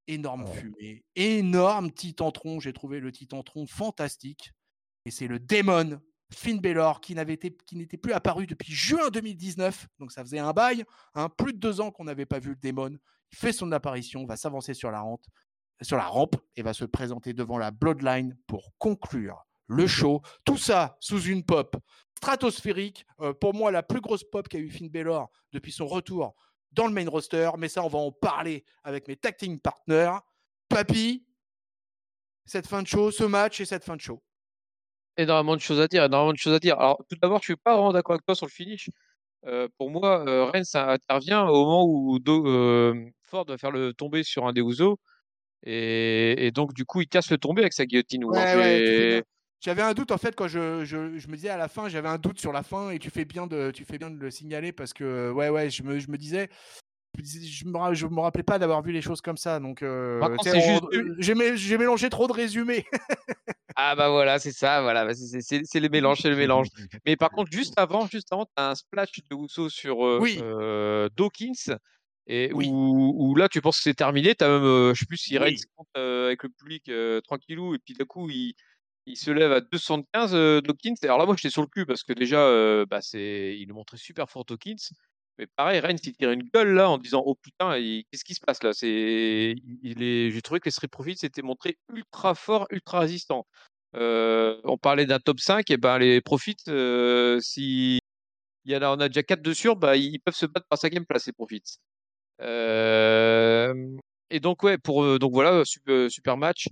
énorme fumée, énorme titantron. J'ai trouvé le titantron fantastique. Et c'est le démon Finn Balor qui n'était plus apparu depuis juin 2019. Donc ça faisait un bail, plus de 2 ans qu'on n'avait pas vu le démon. Il fait son apparition, va s'avancer sur la rampe et va se présenter devant la Bloodline pour conclure le show. Tout ça sous une pop stratosphérique. Pour moi, la plus grosse pop qu'a eu Finn Balor depuis son retour dans le main roster. Mais ça, on va en parler avec mes tag team partners. Papy, cette fin de show, ce match et cette fin de show. Énormément de choses à dire, énormément de choses à dire. Alors, tout d'abord, je suis pas vraiment d'accord avec toi sur le finish. Pour moi, Reigns ça intervient au moment où Ford va faire le tomber sur un des Usos. Et donc, du coup, il casse le tomber avec sa guillotine. Ouais, tu fais bien. J'avais un doute en fait quand je me disais à la fin, j'avais un doute sur la fin et tu fais bien de le signaler parce que je me disais, je me rappelais pas d'avoir vu les choses comme ça. Donc j'ai mélangé trop de résumés. Ah bah voilà, c'est ça, voilà, bah, c'est le mélange, c'est le mélange. Mais par contre, juste avant, tu as un splash de Uso sur Dawkins, et Oui. où là, tu penses que c'est terminé. Tu as même, je sais plus si Reigns compte avec le public tranquillou, et puis d'un coup, il se lève à 275 Dawkins. Alors là, moi, j'étais sur le cul parce que déjà, il le montrait super fort Dawkins. Mais pareil, Reigns, il tire une gueule là en disant oh putain, qu'est-ce qui se passe là? J'ai trouvé que les Street Profits s'étaient montrés ultra forts, ultra résistants. On parlait d'un top 5, et ben les Profits, si on a déjà 4 dessus, bah, ils peuvent se battre par 5e place, les Profits. Et donc, ouais, donc voilà, super match.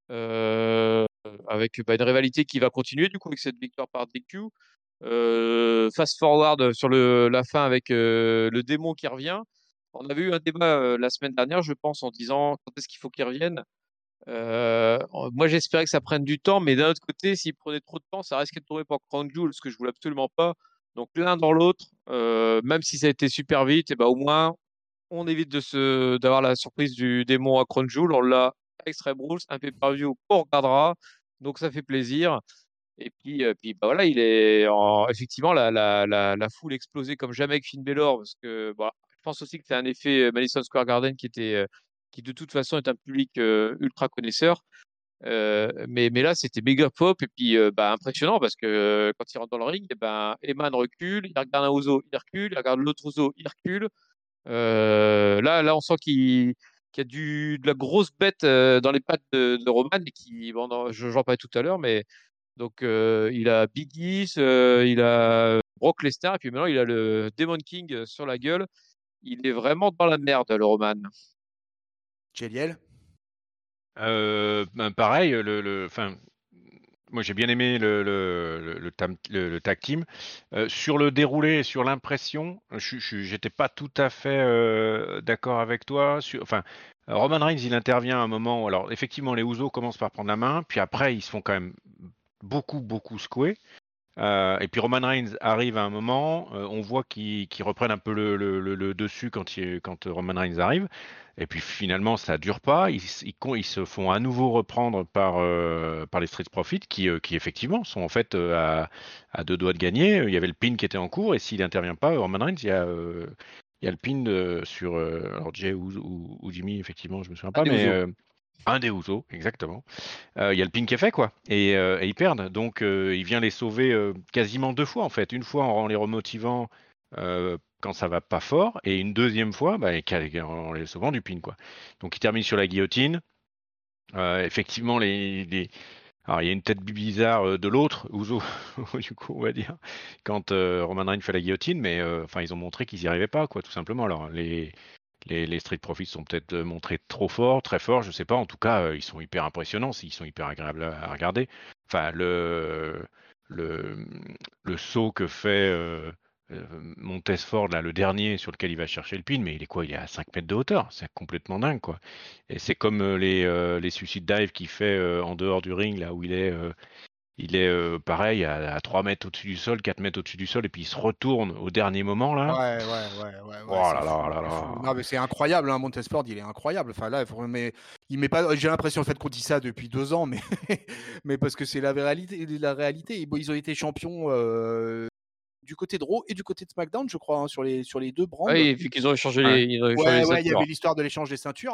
Avec une rivalité qui va continuer du coup avec cette victoire par DQ. Fast forward sur la fin avec le démon qui revient. On avait eu un débat la semaine dernière, je pense, en disant quand est-ce qu'il faut qu'il revienne. Moi, j'espérais que ça prenne du temps, mais d'un autre côté, s'il prenait trop de temps, ça risquait de tomber pour Crown Jewel, ce que je voulais absolument pas. Donc l'un dans l'autre, même si ça a été super vite, et ben au moins on évite d'avoir la surprise du démon à Crown Jewel. On l'a à Extreme Rules, un pay-per-view qu'on regardera, donc ça fait plaisir. Et puis bah voilà, effectivement la foule explosait comme jamais avec Finn Balor, parce que bah, je pense aussi que c'est un effet Madison Square Garden qui de toute façon est un public ultra connaisseur. Mais là, c'était méga pop et puis bah, impressionnant parce que quand il rentre dans le ring, et ben, Eman recule, il regarde un Uso, il recule, il regarde l'autre Uso, il recule. Là, on sent qu'il y a de la grosse bête dans les pattes de Roman et j'en parlais tout à l'heure, mais donc il a Big E, il a Brock Lesnar et puis maintenant il a le Demon King sur la gueule. Il est vraiment dans la merde, le Roman. JLL. Pareil, moi j'ai bien aimé le tag team. Sur le déroulé, sur l'impression, j'étais pas tout à fait d'accord avec toi. Roman Reigns, il intervient à un moment où, alors effectivement, les Usos commencent par prendre la main, puis après ils se font quand même beaucoup secouer. Et puis Roman Reigns arrive à un moment, on voit qu'ils reprennent un peu le dessus quand Roman Reigns arrive. Et puis finalement, ça dure pas. Ils se font à nouveau reprendre par les Street Profits qui effectivement sont en fait à 2 doigts de gagner. Il y avait le pin qui était en cours et s'il n'intervient pas, Roman Reigns, il y a le pin sur alors Jay ou Jimmy, effectivement, je me souviens pas, mais un des Usos, exactement. Il y a le pin qui est fait, quoi. Et ils perdent. Donc, il vient les sauver quasiment 2 fois, en fait. Une fois en les remotivant quand ça va pas fort, et une deuxième fois en les sauvant du pin, quoi. Donc, il termine sur la guillotine. Effectivement, alors, il y a une tête bizarre de l'autre, Uso, du coup, on va dire, quand Roman Reigns fait la guillotine, mais ils ont montré qu'ils n'y arrivaient pas, quoi, tout simplement. Alors, les Street Profits sont peut-être montrés trop forts, très forts, je sais pas. En tout cas, ils sont hyper impressionnants, ils sont hyper agréables à regarder. Enfin, le saut que fait Montez Ford, là, le dernier sur lequel il va chercher le pin, mais il est quoi? Il est à 5 mètres de hauteur, c'est complètement dingue, quoi. Et c'est comme les suicide dive qu'il fait en dehors du ring, là où il est pareil à 3 mètres au-dessus du sol, 4 mètres au-dessus du sol, et puis il se retourne au dernier moment, là. Ouais. Oh là C'est là fou, là c'est fou. là. Non, mais c'est incroyable, hein, Montesport, il est incroyable. Enfin, là, il met pas. J'ai l'impression en fait qu'on dit ça depuis 2 ans, mais mais parce que c'est la réalité. Et bon, ils ont été champions du côté de Raw et du côté de SmackDown, je crois, hein, sur les 2 brands. Oui, vu qu'ils ont échangé Ouais. les Ouais, il y ceintures. avait l'histoire de l'échange des ceintures.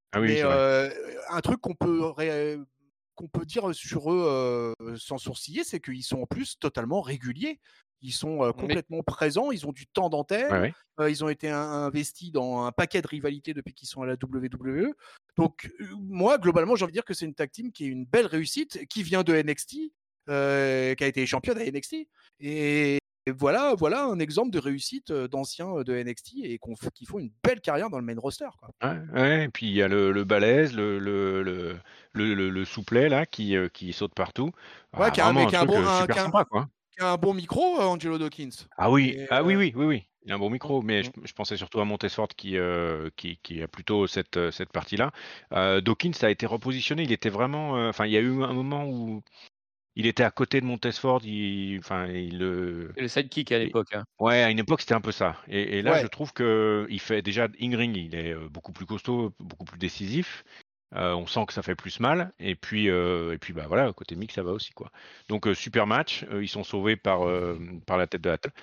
Ah oui, Mais c'est vrai. un truc qu'on peut dire sur eux sans sourciller, c'est qu'ils sont en plus totalement réguliers. Ils sont Oui. complètement présents, ils ont du temps d'antenne, Ouais, ouais. ils ont été investis dans un paquet de rivalités depuis qu'ils sont à la WWE. Donc moi, globalement, j'ai envie de dire que c'est une tag team qui est une belle réussite, qui vient de NXT, qui a été championne à NXT. Et voilà un exemple de réussite d'anciens de NXT et qui font une belle carrière dans le main roster, quoi. Ouais, ouais, et puis il y a le balèze, le souplet là qui saute partout. Ouais, Ah, vraiment un qui a un truc bon, super sympa quoi. qui a un bon micro, Angelo Dawkins. Ah oui, Et, ah oui, oui, oui, oui. Il a un bon mm, micro, mais mm. je pensais surtout à Montesfort qui a plutôt cette partie-là. Dawkins a été repositionné, il était vraiment. Enfin, il y a eu un moment où il était à côté de Montesfort, enfin, Et le sidekick à et- l'époque. Hein. ouais, à une époque c'était un peu ça. Et là, je Ouais. trouve que il fait déjà in-ring, il est beaucoup plus costaud, beaucoup plus décisif. On sent que ça fait plus mal. Et puis bah voilà, côté mix, ça va aussi quoi. Donc super match. Ils sont sauvés par la tête de la table.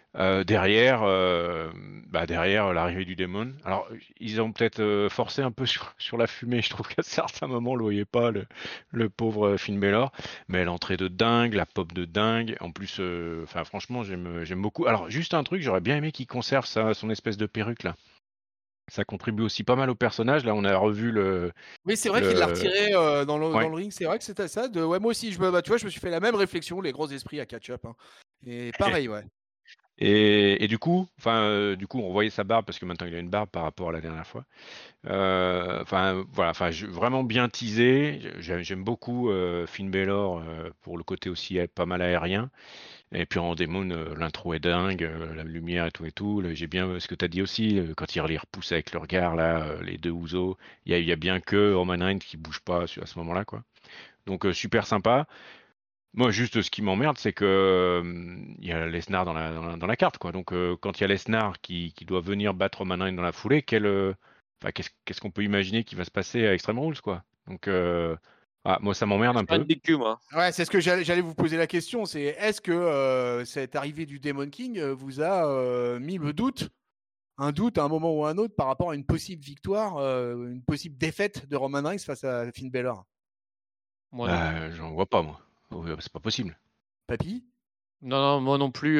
Derrière l'arrivée du démon. Alors ils ont peut-être forcé un peu sur la fumée. Je trouve qu'à certains moments, on le voyait pas le pauvre Finn Balor. Mais l'entrée de dingue, la pop de dingue. En plus, enfin franchement, j'aime beaucoup. Alors juste un truc, j'aurais bien aimé qu'il conserve son espèce de perruque là. Ça contribue aussi pas mal au personnage. Là, on a revu Oui, c'est vrai qu'il l'a le... retiré dans Ouais. le ring. C'est vrai que c'était ça. Ouais, moi aussi, tu vois, je me suis fait la même réflexion, les gros esprits à catch-up. Hein. Et pareil, ouais. Et du coup, on voyait sa barbe parce que maintenant il a une barbe par rapport à la dernière fois. Enfin, voilà, enfin, vraiment bien teasé. J'aime beaucoup Finn Balor pour le côté aussi pas mal aérien. Et puis en démon, l'intro est dingue, la lumière et tout et tout. J'ai bien ce que tu as dit aussi, quand il les repousse avec le regard, là, les deux Ouzo. Il y a bien que Roman Reigns qui bouge pas à ce moment-là, quoi. Donc super sympa. Moi, juste ce qui m'emmerde, c'est que il y a Lesnar dans la carte, quoi. Donc, quand il y a Lesnar qui doit venir battre Roman Reigns dans la foulée, enfin, qu'est-ce qu'on peut imaginer qui va se passer à Extreme Rules, quoi. Donc, moi, ça m'emmerde un J'espère une peu. DQ, moi. Ouais, c'est ce que j'allais vous poser la question. C'est est-ce que cette arrivée du Demon King vous a mis le doute, un doute à un moment ou à un autre par rapport à une possible victoire, une possible défaite de Roman Reigns face à Finn Balor? Moi non. J'en vois pas, moi. C'est pas possible. Papy? Non, non, moi non plus.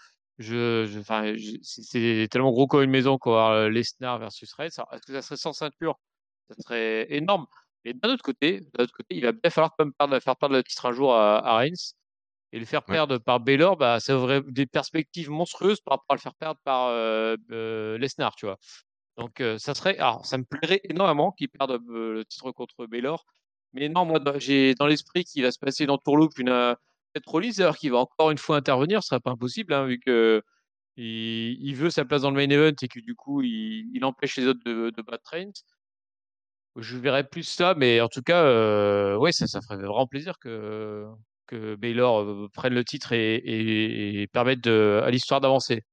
Enfin, c'est tellement gros comme une maison, quoi. Lesnar versus Reigns. Alors, est-ce que ça serait sans ceinture? Ça serait énorme. Mais d'un autre côté, il va bien falloir quand même faire perdre le titre un jour à Reigns. Et le faire Ouais. perdre par Baylor, bah, ça aurait des perspectives monstrueuses par rapport à le faire perdre par Lesnar, tu vois. Donc, alors, ça me plairait énormément qu'il perde le titre contre Baylor. Mais non, moi, j'ai dans l'esprit qu'il va se passer dans Tourloupe peut-être Rollins, d'ailleurs, qui va encore une fois intervenir. Ce serait pas impossible, hein, vu que il veut sa place dans le main event et que du coup, il empêche les autres de battre Reigns. Je verrais plus ça, mais en tout cas, ouais, ça ferait vraiment plaisir que Baylor prenne le titre et permette à l'histoire d'avancer.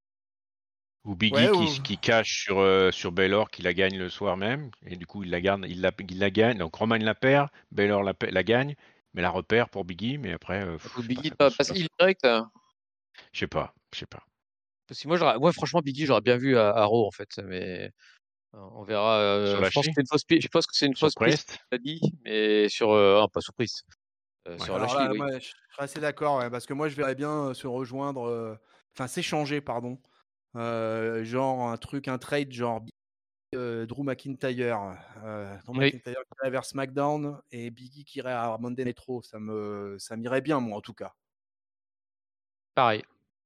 Ou Biggie Ouais, qui cache sur Baylor, qui la gagne le soir même, et du coup il la garde, il la gagne. Donc Roman la perd, Baylor la gagne, mais la repère pour Biggie, mais après, Faut je sais pas, Biggie ça pas passe, passer il direct. je sais pas. Parce que moi, franchement, Biggie, j'aurais bien vu à Raw, en fait. Mais on verra. Sur Je pense que Lashley, c'est une fausse piste. Je pense que c'est une sur fausse piste, Priest, t'as dit, mais pas surprise. ouais. Sur alors Lashley, là, oui. moi, je serais assez d'accord, ouais, parce que moi, je verrais bien se rejoindre, enfin, s'échanger, pardon. Genre un trade genre Drew McIntyre. Drew Oui, McIntyre qui irait vers SmackDown et Biggie qui irait à Monday Night Raw. Ça m'irait bien, moi, en tout cas. pareil.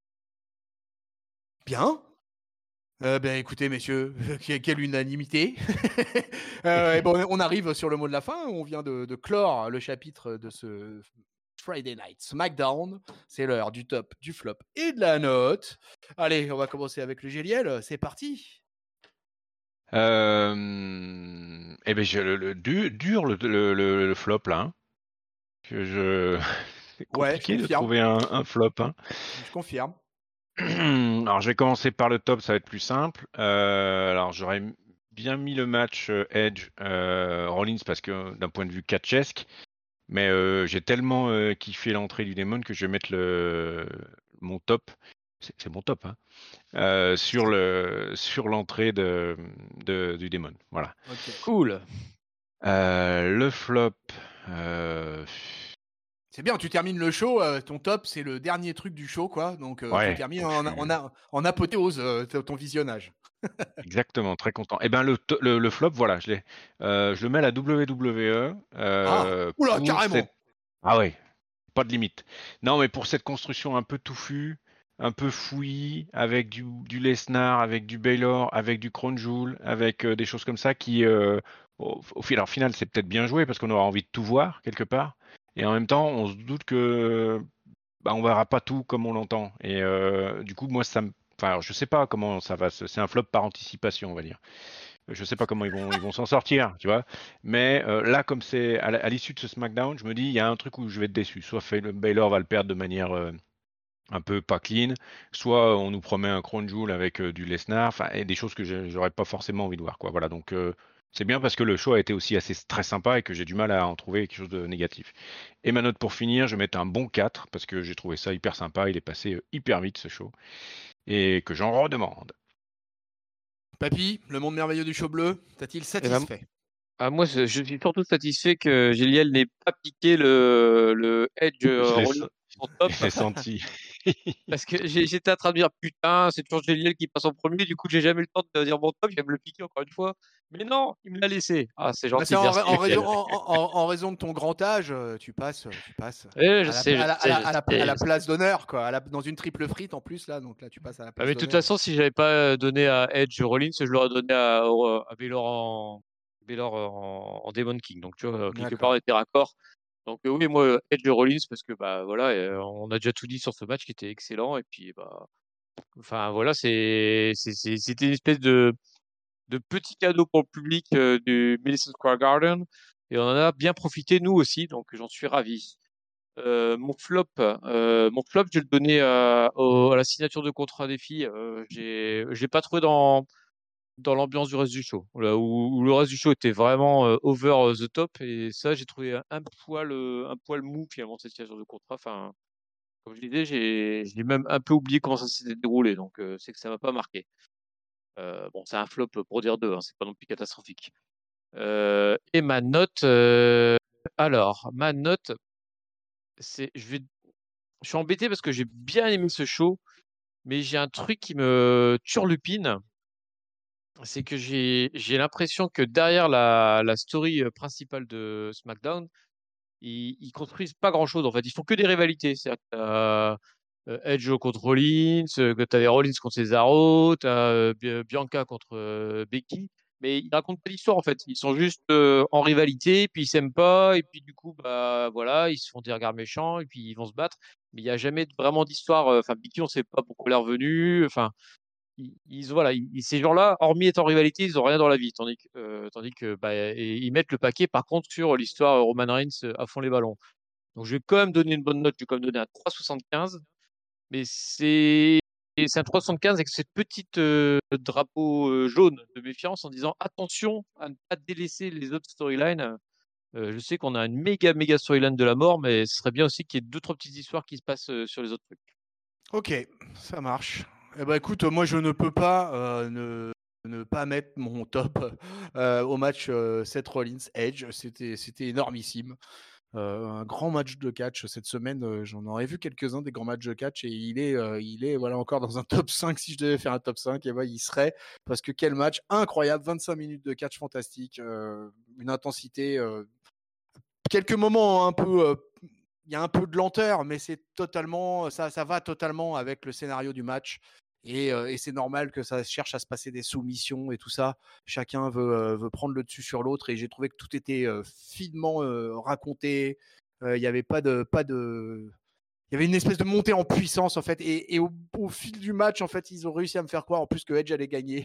Bien. Ben écoutez, messieurs, quelle unanimité. Et bon, on arrive sur le mot de la fin. On vient de clore le chapitre de ce Friday Night SmackDown. C'est l'heure du top, du flop et de la note. Allez, on va commencer avec le GLL. C'est parti. Eh ben, dur le flop là, hein. C'est Ouais, je compliqué de confirme. trouver un flop, hein. Je confirme. Alors, je vais commencer par le top, ça va être plus simple. Alors, j'aurais bien mis le match Edge Rollins parce que d'un point de vue catchesque, mais j'ai tellement kiffé l'entrée du démon que je vais mettre mon top. c'est mon top, hein, sur l'entrée du démon. Voilà. Ok. Cool. Le flop. euh, C'est bien, tu termines le show, ton top, c'est le dernier truc du show, quoi. Donc, tu Ouais, termines donc en apothéose ton visionnage. exactement, très content. Et ben le flop, voilà, je le mets à la WWE Ah, oula, pour carrément. cette. Ah ouais, pas de limite. Non, mais pour cette construction un peu touffue, un peu fouillis, avec du Lesnar, avec du Baylor, avec du Crown Jewel, avec des choses comme ça qui, alors, au final, c'est peut-être bien joué parce qu'on aura envie de tout voir quelque part. Et en même temps, on se doute que on verra pas tout comme on l'entend. Et du coup, moi, enfin, alors, je sais pas comment ça va. C'est un flop par anticipation, on va dire. Je sais pas comment ils vont s'en sortir, tu vois. Mais là, comme c'est à l'issue de ce SmackDown, je me dis, il y a un truc où je vais être déçu. Soit Baylor va le perdre de manière un peu pas clean, soit on nous promet un Crown Jewel avec du Lesnar, enfin, et des choses que j'aurais pas forcément envie de voir, quoi. Voilà, donc c'est bien parce que le show a été aussi assez très sympa et que j'ai du mal à en trouver quelque chose de négatif. Et ma note pour finir, je vais mettre un bon 4 parce que j'ai trouvé ça hyper sympa, il est passé hyper vite ce show et que j'en redemande. Papy, le monde merveilleux du show bleu, t'a-t-il Eh ben, satisfait? moi, je suis surtout satisfait que Géliel n'ait pas piqué le Edge Je l'ai Rollins en top. je l'ai senti. Parce que j'étais en train de dire, putain, c'est toujours Géliel qui passe en premier. Du coup, j'ai jamais eu le temps de dire mon top. Je vais me le piquer encore une fois. Mais non, il me l'a laissé. Ah, c'est Bah, c'est gentil. Merci, Géliel. en raison de ton grand âge, tu passes Je à la, sais, je sais, je à sais, la je sais. place d'honneur, quoi. Dans une triple frite en plus, là. Donc là, tu passes à la Ah, place mais de toute d'honneur. façon, si j'avais pas donné à Edge Rollins, je l'aurais donné à Baylor en Demon King. Donc, tu vois, quelque part, on D'accord. était raccord. Donc, oui, moi, Edge Rollins, parce que, bah, voilà, on a déjà tout dit sur ce match qui était excellent. Et puis, bah, enfin, voilà, c'était une espèce de petit cadeau pour le public du Madison Square Garden. Et on en a bien profité, nous aussi. Donc, j'en suis ravi. Mon flop, je vais le donner à la signature de contrat des filles. J'ai pas trouvé dans l'ambiance du reste du show, là où le reste du show était vraiment over the top, et ça, j'ai trouvé un poil mou finalement cette signature de contrat. Enfin, comme je disais, j'ai même un peu oublié comment ça s'était déroulé, donc c'est que ça m'a pas marqué. Bon, c'est un flop pour dire deux, hein, c'est pas non plus catastrophique. Et ma note, ma note, c'est, je suis embêté parce que j'ai bien aimé ce show, mais j'ai un truc qui me turlupine. C'est que j'ai l'impression que derrière la story principale de SmackDown, ils construisent pas grand-chose. En fait, ils font que des rivalités. C'est-à-dire que t'as Edge contre Rollins, que t'avais Rollins contre Cesaro, t'as Bianca contre Becky, mais ils racontent pas d'histoire en fait. Ils sont juste en rivalité, puis ils s'aiment pas, et puis du coup, bah voilà, ils se font des regards méchants, et puis ils vont se battre. Mais il y a jamais vraiment d'histoire. Enfin, Becky, on sait pas pourquoi elle est revenue. Enfin, voilà, ces gens-là, hormis être en rivalité, ils ont rien dans la vie, tandis que bah, et ils mettent le paquet par contre sur l'histoire Roman Reigns à fond les ballons. Donc je vais quand même donner une bonne note, je vais quand même donner un 3,75, mais c'est un 3,75 avec cette petite drapeau jaune de méfiance en disant attention à ne pas délaisser les autres storylines. Je sais qu'on a une méga storyline de la mort, mais ce serait bien aussi qu'il y ait deux trois petites histoires qui se passent sur les autres trucs. Ok, ça marche. Eh ben, écoute, moi, je ne peux pas ne pas mettre mon top au match Seth Rollins Edge. C'était énormissime. Un grand match de catch cette semaine. J'en aurais vu quelques-uns des grands matchs de catch et il est voilà, encore dans un top 5. Si je devais faire un top 5, et ben, il serait. Parce que quel match incroyable, 25 minutes de catch fantastique, une intensité, quelques moments un peu. Il y a un peu de lenteur, mais c'est totalement, ça va totalement avec le scénario du match. Et c'est normal que ça cherche à se passer des soumissions et tout ça. Chacun veut prendre le dessus sur l'autre. Et j'ai trouvé que tout était finement raconté. Il n'y avait il y avait une espèce de montée en puissance en fait. Et au fil du match, en fait, ils ont réussi à me faire croire en plus que Edge allait gagner.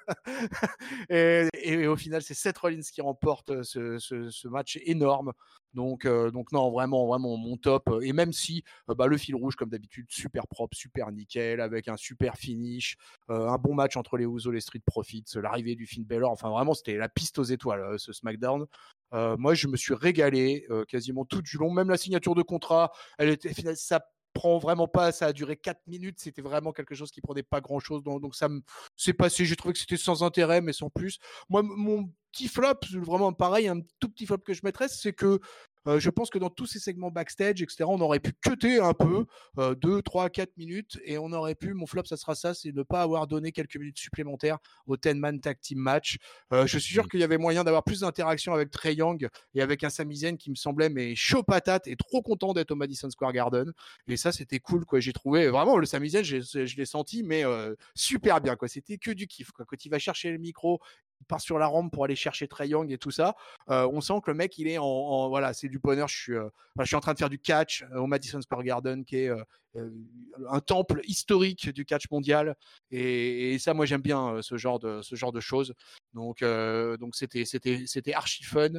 Et au final, c'est Seth Rollins qui remporte ce match énorme. Donc non, vraiment mon top. Et même si le fil rouge, comme d'habitude, super propre, super nickel, avec un super finish, un bon match entre les Usos, les Street Profits, l'arrivée du Finn Balor. Enfin, vraiment, c'était la piste aux étoiles, ce SmackDown. Moi, je me suis régalé quasiment tout du long. Même la signature de contrat, elle était ça prend vraiment pas, ça a duré 4 minutes, c'était vraiment quelque chose qui prenait pas grand chose, donc ça c'est passé, j'ai trouvé que c'était sans intérêt, mais sans plus. Moi, mon petit flop, vraiment pareil, un tout petit flop que je mettrais, c'est que je pense que dans tous ces segments backstage, etc., on aurait pu cutter un peu, 2, 3, 4 minutes, et on aurait pu, mon flop, ça sera ça, c'est ne pas avoir donné quelques minutes supplémentaires au 10-man tag team match. Je suis sûr qu'il y avait moyen d'avoir plus d'interaction avec Trae Young et avec un Sami Zayn qui me semblait mais chaud patate et trop content d'être au Madison Square Garden. Et ça, c'était cool, quoi. J'ai trouvé vraiment le Sami Zayn, je l'ai senti, mais super bien, quoi. C'était que du kiff, quoi. Quand il va chercher le micro, il part sur la rampe pour aller chercher Trae Young et tout ça. On sent que le mec, il est voilà, c'est du bonheur. Je suis en train de faire du catch au Madison Square Garden, qui est un temple historique du catch mondial. Et ça, moi, j'aime bien ce genre de choses. Donc c'était archi fun.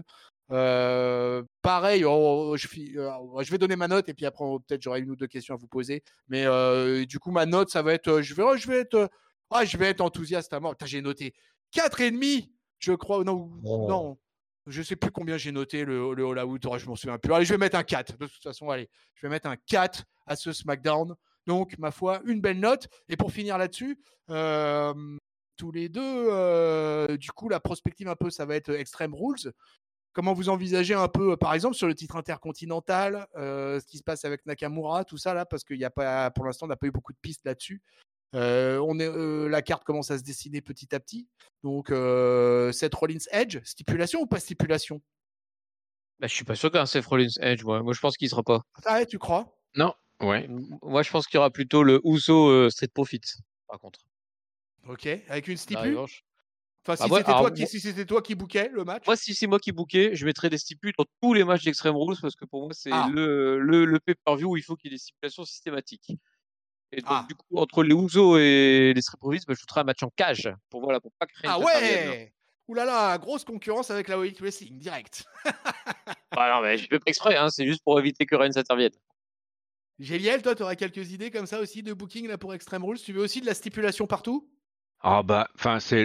Pareil, je vais donner ma note et puis après peut-être j'aurai une ou deux questions à vous poser. Mais du coup, ma note, ça va être, je vais être enthousiaste à mort. Putain, j'ai noté 4,5, je crois. Non, je sais plus combien j'ai noté le All Out. Je m'en souviens plus. Allez, je vais mettre un 4. De toute façon, allez, je vais mettre un 4 à ce SmackDown. Donc, ma foi, une belle note. Et pour finir là-dessus, tous les deux, du coup, la prospective un peu, ça va être Extreme Rules. Comment vous envisagez un peu, par exemple, sur le titre intercontinental, ce qui se passe avec Nakamura, tout ça là, parce qu'il y a pas, pour l'instant, on n'a pas eu beaucoup de pistes là-dessus. La carte commence à se dessiner petit à petit. Donc, Seth Rollins Edge, stipulation ou pas stipulation? Bah, je suis pas sûr qu'un Seth Rollins Edge, moi je pense qu'il sera pas. Ah ouais, tu crois? Non, ouais. Moi, je pense qu'il y aura plutôt le Uso Street Profits, par contre. Ok, avec une La stipu? revanche. Enfin, Bah, si c'était toi qui bookais le match? moi, si c'est moi qui bookais, je mettrais des stipulations dans tous les matchs d'Extreme Rules parce que pour moi, c'est Ah, le pay-per-view où il faut qu'il y ait des stipulations systématiques. Et donc, ah, du coup, entre les Usos et les Street Profits, bah, je shooterais un match en cage pour pas que Reigns ah intervienne. ouais! Ouh là là, grosse concurrence avec la Elite Wrestling, direct. Ah non, mais je fais pas exprès, hein, c'est juste pour éviter que Reigns intervienne. Géliel, toi, tu aurais quelques idées comme ça aussi de booking là pour Extreme Rules? Tu veux aussi de la stipulation partout? Ah bah, enfin c'est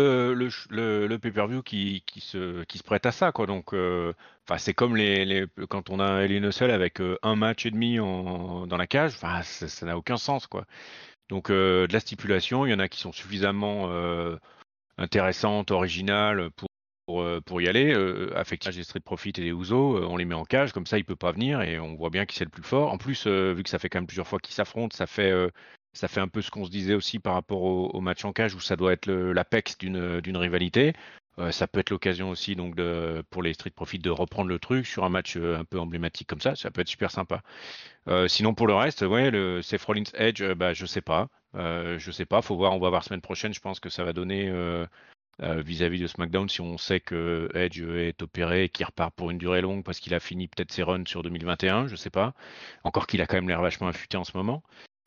le pay-per-view qui se prête à ça quoi. Donc, enfin c'est comme quand on a un Hell in a Cell avec un match et demi dans la cage. Enfin ça n'a aucun sens quoi. Donc de la stipulation, il y en a qui sont suffisamment intéressantes, originales pour y aller. Effectivement, les Street Profits et les Usos, on les met en cage, comme ça il peut pas venir et on voit bien qui c'est le plus fort. En plus, vu que ça fait quand même plusieurs fois qu'ils s'affrontent, ça fait un peu ce qu'on se disait aussi par rapport au match en cage où ça doit être l'apex d'une rivalité. Ça peut être l'occasion aussi donc pour les Street Profits de reprendre le truc sur un match un peu emblématique comme ça peut être super sympa. Sinon pour le reste, ouais, le Seth Rollins Edge, bah je sais pas. Je sais pas, faut voir, on va voir semaine prochaine, je pense que ça va donner vis-à-vis de SmackDown si on sait que Edge est opéré et qu'il repart pour une durée longue parce qu'il a fini peut-être ses runs sur 2021, je sais pas. Encore qu'il a quand même l'air vachement affûté en ce moment.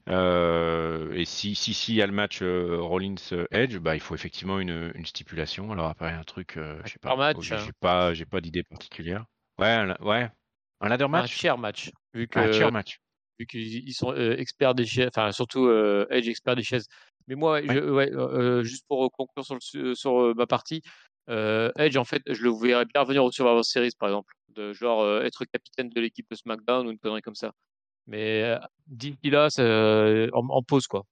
Et si il y a le match Rollins Edge, bah il faut effectivement une stipulation. Alors après un truc, je sais Par pas, match, j'ai pas d'idée particulière. Ouais, ouais, un ladder un match, chair match, un chair match. vu qu'ils sont experts des chaises, enfin surtout Edge expert des chaises. Mais moi, Ouais. juste pour conclure sur ma partie, Edge en fait, je le verrais bien revenir au Survivor Series par exemple, de genre être capitaine de l'équipe de SmackDown ou une connerie comme ça. Mais d'ici là, c'est en pause quoi.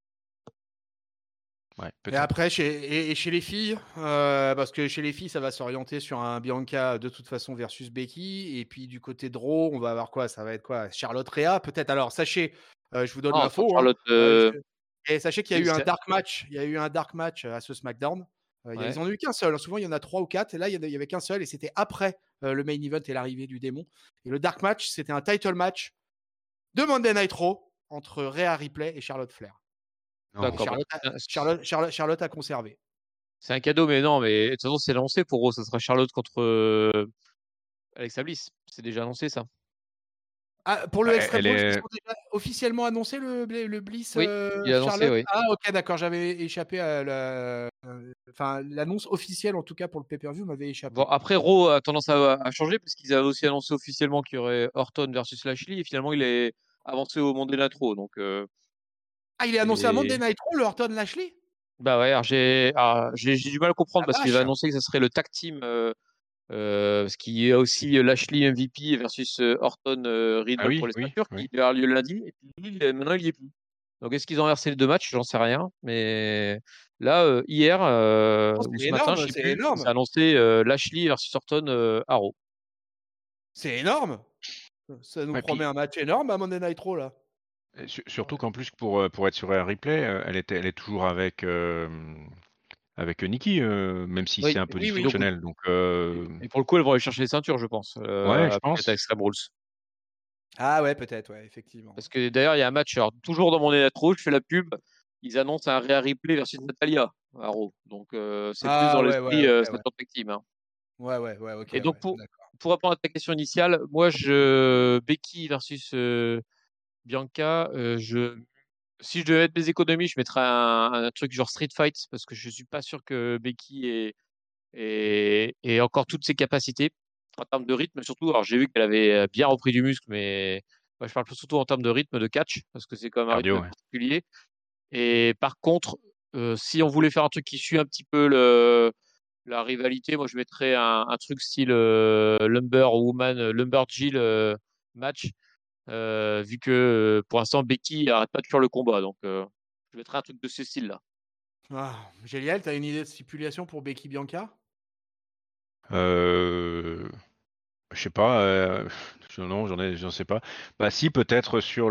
Ouais, Et peut-être. après, chez les filles, parce que chez les filles, ça va s'orienter sur un Bianca de toute façon versus Becky. Et puis du côté de Raw, on va avoir quoi? Ça va être quoi? Charlotte Rhea, peut-être. Alors, sachez, je vous donne Non, attends, l'info, hein, Charlotte, et sachez qu'il y a oui, eu un dark match. Il y a eu un dark match à ce SmackDown. Ils ouais. en ont eu qu'un seul, hein. Souvent, il y en a 3 ou 4. Et là, il y avait qu'un seul. Et c'était après le main event et l'arrivée du démon. Et le dark match, c'était un title match de Monday Night Raw entre Rhea Ripley et Charlotte Flair. Non. D'accord. Charlotte a conservé. C'est un cadeau, mais non, mais de toute façon, c'est lancé pour Raw. Ça sera Charlotte contre Alexa Bliss. C'est déjà annoncé, ça. Ah, pour le Bah, Extreme elle Rules, ils est. ont déjà officiellement annoncé le Bliss Oui, il a annoncé, Charlotte? oui. Ah OK, d'accord, j'avais échappé à enfin l'annonce officielle en tout cas pour le pay-per-view m'avait Bon, échappé. après, Raw a tendance à changer parce qu'ils avaient aussi annoncé officiellement qu'il y aurait Orton versus Lashley et finalement, il est avancé au Monday Night Raw. Donc, Ah, il est annoncé à Monday et... Night Raw, le Orton Lashley? bah ouais, alors j'ai du mal à comprendre La parce qu'il va vache! annoncer que ça serait le tag team Parce qu'il y a aussi Lashley MVP versus Orton Ah Riddle pour oui, les oui, ceintures oui. qui devait avoir lieu lundi. Et puis lui, maintenant, il y est plus. Donc, est-ce qu'ils ont inversé les deux matchs? J'en sais rien. Mais là, hier Oh, ou c'est ce matin, je énorme, sais c'est plus, ils ont énorme. annoncé Lashley versus Orton à Raw. C'est énorme. Ça nous Ouais, promet puis, un match énorme à Monday Night Raw, là. surtout qu'en plus, pour être sur un replay, elle est toujours avec Nikki, même si c'est Oui, un peu Oui, oui. donc, dysfonctionnel. Donc, et pour le coup, elles vont aller chercher les ceintures, je pense, ouais, je peut-être pense. avec Extreme Rules. Ah ouais, peut-être, ouais, effectivement. Parce que d'ailleurs, il y a un match, alors, toujours dans mon Electro, je fais la pub, ils annoncent un Rhea Ripley versus Natalia à Raw. Donc, c'est plus dans Ah ouais, ouais, l'esprit ok, ouais. ceinture tag team. Hein. Ouais, ouais, ouais, ok, Et donc, ouais, pour, d'accord. pour répondre à ta question initiale, moi, Becky versus Bianca, si je devais mettre mes économies, je mettrais un truc genre Street Fight, parce que je suis pas sûr que Becky ait encore toutes ses capacités en termes de rythme, surtout. Alors, j'ai vu qu'elle avait bien repris du muscle, mais moi, je parle surtout en termes de rythme de catch, parce que c'est quand même un rythme Cardio, ouais. particulier. Et par contre, si on voulait faire un truc qui suit un petit peu la rivalité, moi je mettrais un truc style Lumber Woman, Lumberjill match, vu que pour l'instant Becky arrête pas de faire le combat, donc je mettrais un truc de ce style-là. Ah, Géliel, t'as une idée de stipulation pour Becky Bianca? Je sais pas. Non, j'en sais pas. Bah si, peut-être sur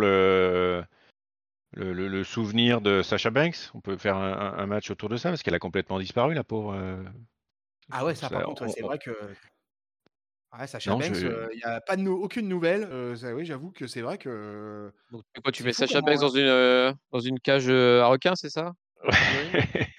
le souvenir de Sasha Banks. On peut faire un match autour de ça parce qu'elle a complètement disparu, la pauvre. Ah ouais, ça par contre, ouais, c'est On- vrai que ouais, Sasha non, Banks, il y a pas de aucune nouvelle. Ça, oui, j'avoue que c'est vrai que Donc quoi, tu c'est mets fou Sasha comment. Banks dans une cage à requins, c'est ça? Figurine.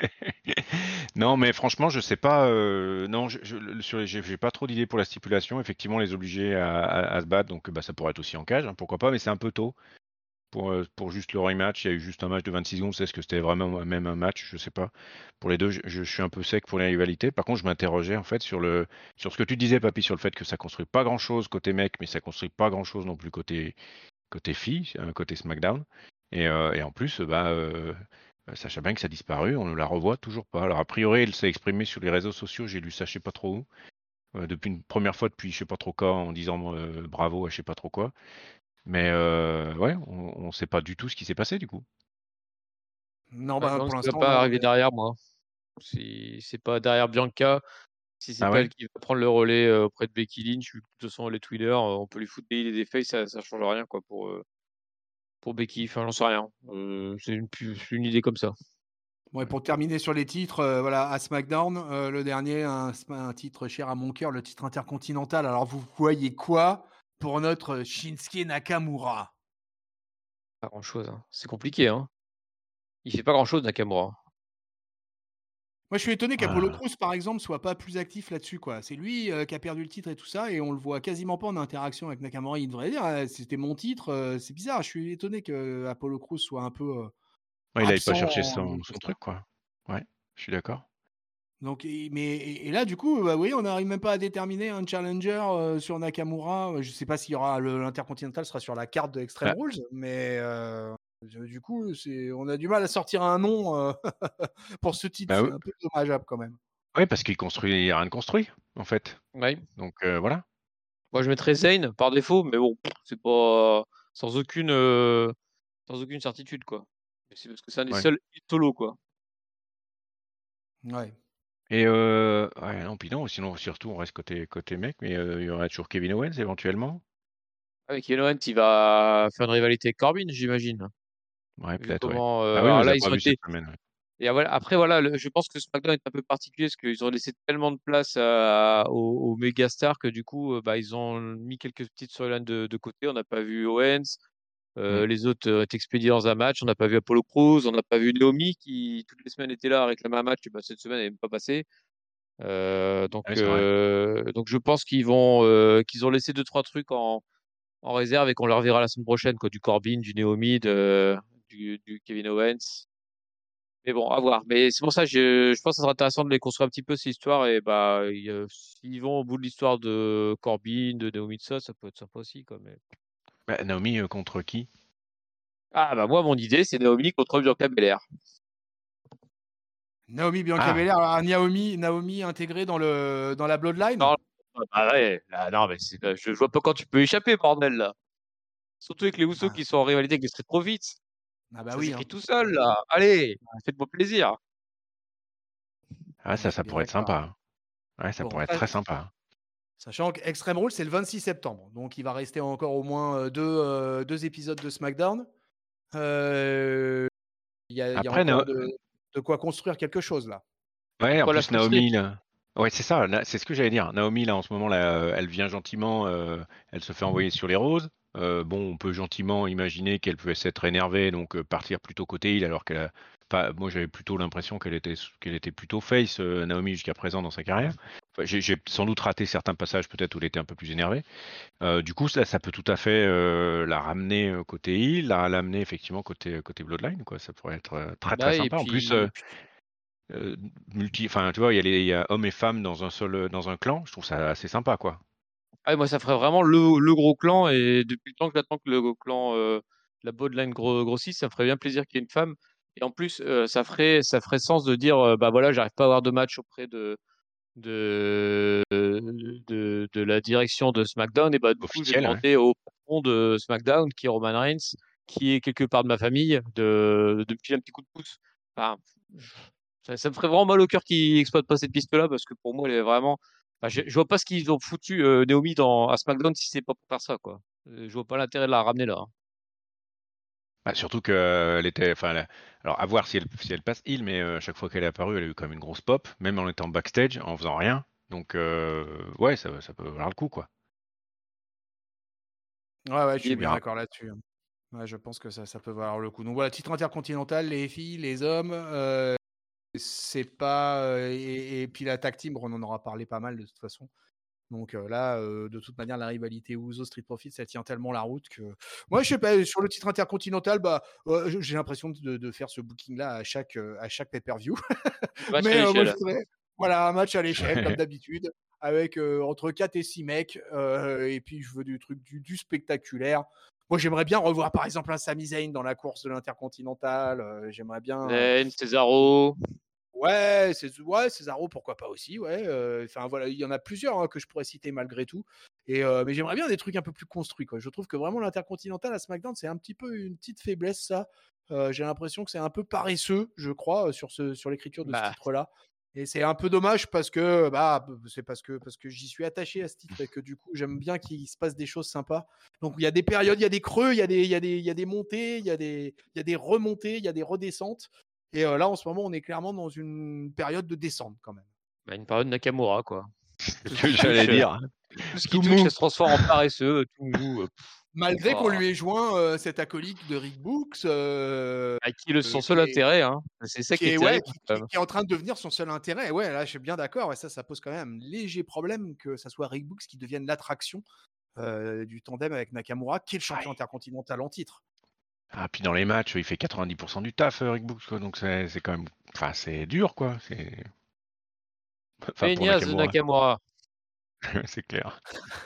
Non, mais franchement, je sais pas. Non, j'ai pas trop d'idées pour la stipulation. Effectivement, les obliger à se battre, donc bah, ça pourrait être aussi en cage, hein, pourquoi pas, mais c'est un peu tôt pour juste le rematch. Il y a eu juste un match de 26 secondes. Est-ce que c'était vraiment même un match? Je sais pas. Pour les deux, je suis un peu sec pour les rivalités. Par contre, je m'interrogeais en fait sur ce que tu disais, Papy, sur le fait que ça construit pas grand-chose côté mec, mais ça construit pas grand-chose non plus côté filles, côté SmackDown. Et en plus, Sasha Banks a disparu, on ne la revoit toujours pas. Alors a priori, elle s'est exprimée sur les réseaux sociaux, j'ai lu ça je sais pas trop où, depuis une première fois depuis je sais pas trop quand, en disant bravo à je sais pas trop quoi. Mais ouais, on sait pas du tout ce qui s'est passé du coup. Non, Ouais, je me ben demande pour ce qui va l'instant pas non. arriver derrière moi. Si c'est pas derrière Bianca, si c'est Ah pas ouais? elle qui va prendre le relais auprès de Becky Lynch, vu que de toute façon les Twitter, on peut lui foutre des idées des faces, ça change rien quoi pour Becky. Enfin, j'en sais rien. C'est une idée comme ça. Ouais, pour terminer sur les titres, voilà, à SmackDown, le dernier, un titre cher à mon cœur, le titre intercontinental. Alors vous voyez quoi pour notre Shinsuke Nakamura? Pas grand chose. Hein. C'est compliqué. Hein. Il fait pas grand chose Nakamura. Moi, je suis étonné qu'Apollo Ah. Crews, par exemple, soit pas plus actif là-dessus, quoi. C'est lui, qui a perdu le titre et tout ça, et on le voit quasiment pas en interaction avec Nakamura. Il devrait dire: «Ah, c'était mon titre», c'est bizarre. Je suis étonné qu'Apollo Crews soit un peu, Ouais, il n'avait pas absent cherché en son, ligne comme son ça. truc quoi. Ouais, je suis d'accord. Donc et là, du coup, bah, oui, on n'arrive même pas à déterminer un challenger, sur Nakamura. Je sais pas s'il y aura l'Intercontinental sera sur la carte de Extreme Bah, Rules, mais du coup, on a du mal à sortir un nom, pour ce titre. bah C'est oui, un peu dommageable quand même. ouais, parce il a rien construit en fait. Ouais. Donc voilà. Moi, je mettrais Zayn par défaut, mais bon, c'est pas sans aucune euh, sans aucune certitude quoi. Mais c'est parce que c'est un des Ouais. seuls solo quoi. Ouais. Et ouais, non, puis non, sinon surtout on reste côté mec, mais il y aurait toujours Kevin Owens éventuellement. Avec Kevin Owens, il va faire une rivalité avec Corbin, j'imagine. Ouais, Vu peut-être, ouais. comment, Ah oui, on alors les là, a ils pas ont vus cette été. semaine, ouais. Et voilà, après, voilà, je pense que SmackDown est un peu particulier parce qu'ils ont laissé tellement de place aux méga stars que du coup, bah, ils ont mis quelques petites storylines de côté. On n'a pas vu Owens, Mmh. les autres étaient expédiés dans un match. On n'a pas vu Apollo Crews, on n'a pas vu Naomi qui toutes les semaines était là à réclamer un match. Et bah, cette semaine, elle n'est même pas passée. Ouais, c'est vrai. Donc je pense qu'ils ont laissé deux trois trucs en réserve et qu'on leur verra la semaine prochaine, quoi, du Corbin, du Naomi, du Kevin Owens. Mais bon, à voir. Mais c'est pour ça, je pense que ça sera intéressant de les construire un petit peu, ces histoires. Et bah, s'ils vont au bout de l'histoire de Corbin, de Naomi, de ça peut être sympa aussi, quoi. Mais... Bah, Naomi contre qui? Ah, bah, moi, mon idée, c'est Naomi contre Bianca Belair. Naomi Bianca Ah! Belair, alors Naomi intégrée dans la Bloodline? Non, Bah ouais, là, non, mais je vois pas quand tu peux échapper, bordel, là. Surtout avec les Usos Ah, qui sont en rivalité avec les Street Profits. ah bah Ça oui, s'écrit hein. tout seul, là. Allez, faites-moi plaisir. Ah, On est ça bien pourrait être d'accord. sympa. Ouais, ça Bon, pourrait être très sympa. sachant qu'Extreme Rules, c'est le 26 septembre. Donc, il va rester encore au moins deux épisodes de SmackDown. Il y a Après, encore de quoi construire quelque chose, là. ouais, en Pas la plus frustrer. Naomi, là. Ouais, c'est ça, c'est ce que j'allais dire. Naomi, là, en ce moment, là, elle vient gentiment, elle se fait envoyer sur les roses. Bon, on peut gentiment imaginer qu'elle peut s'être énervée, donc partir plutôt côté heel, alors qu'elle a. Enfin, moi, j'avais plutôt l'impression qu'elle était plutôt face, Naomi, jusqu'à présent dans sa carrière. Enfin, j'ai sans doute raté certains passages, peut-être, où elle était un peu plus énervée. Du coup, ça peut tout à fait la ramener côté heel, la ramener effectivement côté Bloodline, quoi. Ça pourrait être très, très Bah, et sympa. En plus, puis, enfin, tu vois, il y a hommes et femmes dans un seul, dans un clan. Je trouve ça assez sympa, quoi. ah, moi, ça ferait vraiment le gros clan. Et depuis le temps que j'attends que le clan, la Bloodline grossisse, ça me ferait bien plaisir qu'il y ait une femme. Et en plus, ça ferait sens de dire, bah voilà, j'arrive pas à avoir de match auprès de la direction de SmackDown. Et bah, du coup, je vais Officiel, ouais. demander au patron de SmackDown, qui est Roman Reigns, qui est quelque part de ma famille, de me filer un petit coup de pouce. Enfin, ça me ferait vraiment mal au cœur qu'ils exploitent pas cette piste-là, parce que pour moi, elle est vraiment. Enfin, je vois pas ce qu'ils ont foutu Naomi à SmackDown si c'est pas pour faire ça, quoi. Je vois pas l'intérêt de la ramener là, hein. Bah, surtout qu'elle était, enfin, alors à voir si elle passe heel, mais à chaque fois qu'elle est apparue, elle a eu quand même une grosse pop, même en étant backstage, en faisant rien. Donc, ouais, ça peut valoir le coup, quoi. Ouais, je suis Et On bien verra. d'accord là-dessus, hein. Ouais, je pense que ça peut valoir le coup. Donc voilà, titre intercontinental, les filles, les hommes, c'est pas. Et puis la tag team, on en aura parlé pas mal de toute façon. Donc là, de toute manière, la rivalité Uso Street Profits, ça tient tellement la route que. Moi, je sais pas, sur le titre intercontinental, bah, j'ai l'impression de faire ce booking-là à chaque pay-per-view. match à Mais moi, je l'échelle. voudrais, voilà, un match à l'échelle, comme d'habitude, avec entre 4 et 6 mecs. Et puis, je veux du truc, du spectaculaire. Moi, j'aimerais bien revoir, par exemple, un Sami Zayn dans la course de l'intercontinental. J'aimerais bien. Zayn, Cesaro. Ouais, Cesaro, pourquoi pas aussi, ouais. Enfin voilà, il y en a plusieurs hein, que je pourrais citer malgré tout. Mais j'aimerais bien des trucs un peu plus construits, quoi. Je trouve que vraiment l'intercontinental à SmackDown, c'est un petit peu une petite faiblesse, ça. J'ai l'impression que c'est un peu paresseux, je crois, sur l'écriture de ce Bah, titre-là. Et c'est un peu dommage parce que c'est parce que j'y suis attaché à ce titre et que du coup j'aime bien qu'il se passe des choses sympas. Donc il y a des périodes, il y a des creux, il y a des montées, il y a des remontées, il y a des redescentes. Et là, en ce moment, on est clairement dans une période de descente quand même. une période Nakamura, quoi. C'est Tout ce ce que qui j'allais touche, dire. tout ce qui Tout touche, mou. ça se transforme en paresseux, tout mou. Malgré qu'on Oh. lui ait joint cet acolyte de Rick Books, Qui est son seul qui est, intérêt, hein. C'est ça qui est ouais, terrible, quand même. qui est en train de devenir son seul intérêt. Ouais, là, je suis bien d'accord. Et ça pose quand même un léger problème que ça soit Rick Books qui devienne l'attraction du tandem avec Nakamura, qui est le champion Ouais. intercontinental en titre. Ah, puis dans les matchs, il fait 90% du taf, Rick Books, quoi. Donc c'est quand même, enfin, c'est dur, quoi. Enfin, pour Feignasse de Nakamura, Nakamura. c'est clair.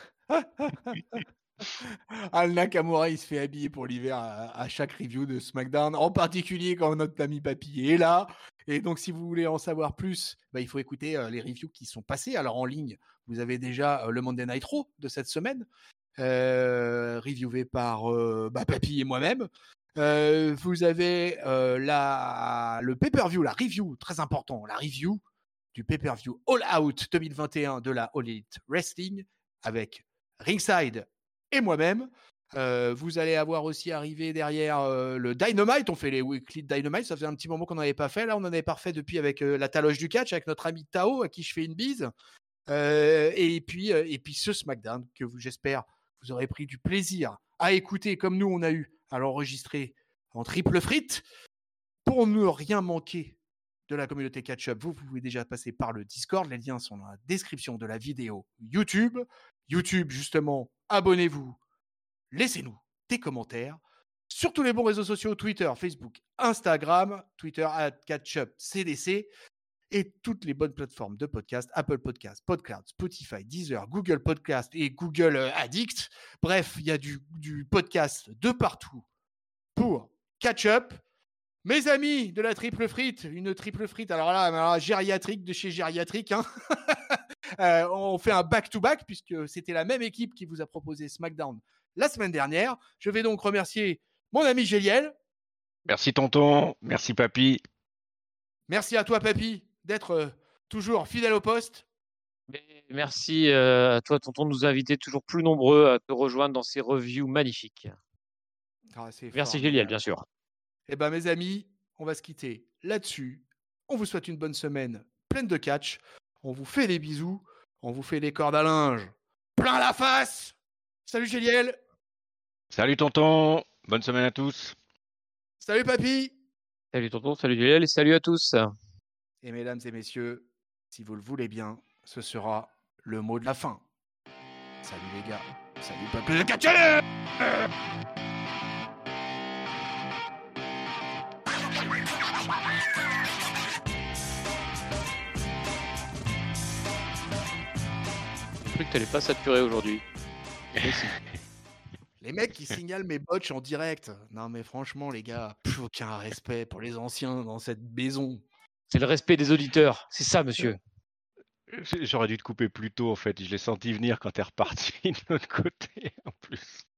Al Nakamura, il se fait habiller pour l'hiver à chaque review de SmackDown, en particulier quand notre ami Papy est là. Et donc, si vous voulez en savoir plus, il faut écouter les reviews qui sont passées. Alors, en ligne, vous avez déjà le Monday Night Raw de cette semaine, reviewé par Papy et moi-même. Vous avez le pay-per-view, la review, très important, la review du pay-per-view All Out 2021 de la All Elite Wrestling avec Ringside et moi-même. Vous allez avoir aussi arrivé derrière le Dynamite. On fait les weekly Dynamite. Ça faisait un petit moment qu'on n'avait pas fait. Là, on en avait pas fait depuis avec la taloche du catch, avec notre ami Tao, à qui je fais une bise. Et puis ce SmackDown que j'espère vous aurez pris du plaisir à écouter comme nous on a eu à l'enregistrer en triple frite. Pour ne rien manquer de la communauté Catch-Up, vous pouvez déjà passer par le Discord. Les liens sont dans la description de la vidéo YouTube. YouTube, justement, abonnez-vous, laissez-nous des commentaires. Sur tous les bons réseaux sociaux, Twitter, Facebook, Instagram, Twitter @catchupcdc et toutes les bonnes plateformes de podcast, Apple Podcast, PodCloud, Spotify, Deezer, Google Podcast et Google Addict. Bref, il y a du podcast de partout pour Catch-Up. Mes amis de la triple frite, une triple frite, alors là, gériatrique de chez gériatrique, hein. On fait un back-to-back puisque c'était la même équipe qui vous a proposé SmackDown la semaine dernière. Je vais donc remercier mon ami Géliel. Merci tonton, merci papy. Merci à toi, Papy, d'être toujours fidèle au poste. Merci à toi, tonton, de nous inviter toujours plus nombreux à te rejoindre dans ces reviews magnifiques. C'est Merci, formidable. Géliel, bien sûr. Eh ben, mes amis, on va se quitter là-dessus. On vous souhaite une bonne semaine pleine de catch. On vous fait des bisous. On vous fait des cordes à linge plein la face. Salut Géliel. Salut tonton, bonne semaine à tous. Salut Papy. Salut, tonton, salut, Géliel, et salut à tous. Et mesdames et messieurs, si vous le voulez bien, ce sera le mot de la fin. Salut les gars. Salut Papy le catcheur. J'ai cru que t'allais pas saturer aujourd'hui. Les mecs qui signalent mes botches en direct. Non mais franchement les gars, plus aucun respect pour les anciens dans cette maison. C'est le respect des auditeurs, c'est ça, monsieur. J'aurais dû te couper plus tôt en fait, je l'ai senti venir quand t'es reparti de l'autre côté en plus.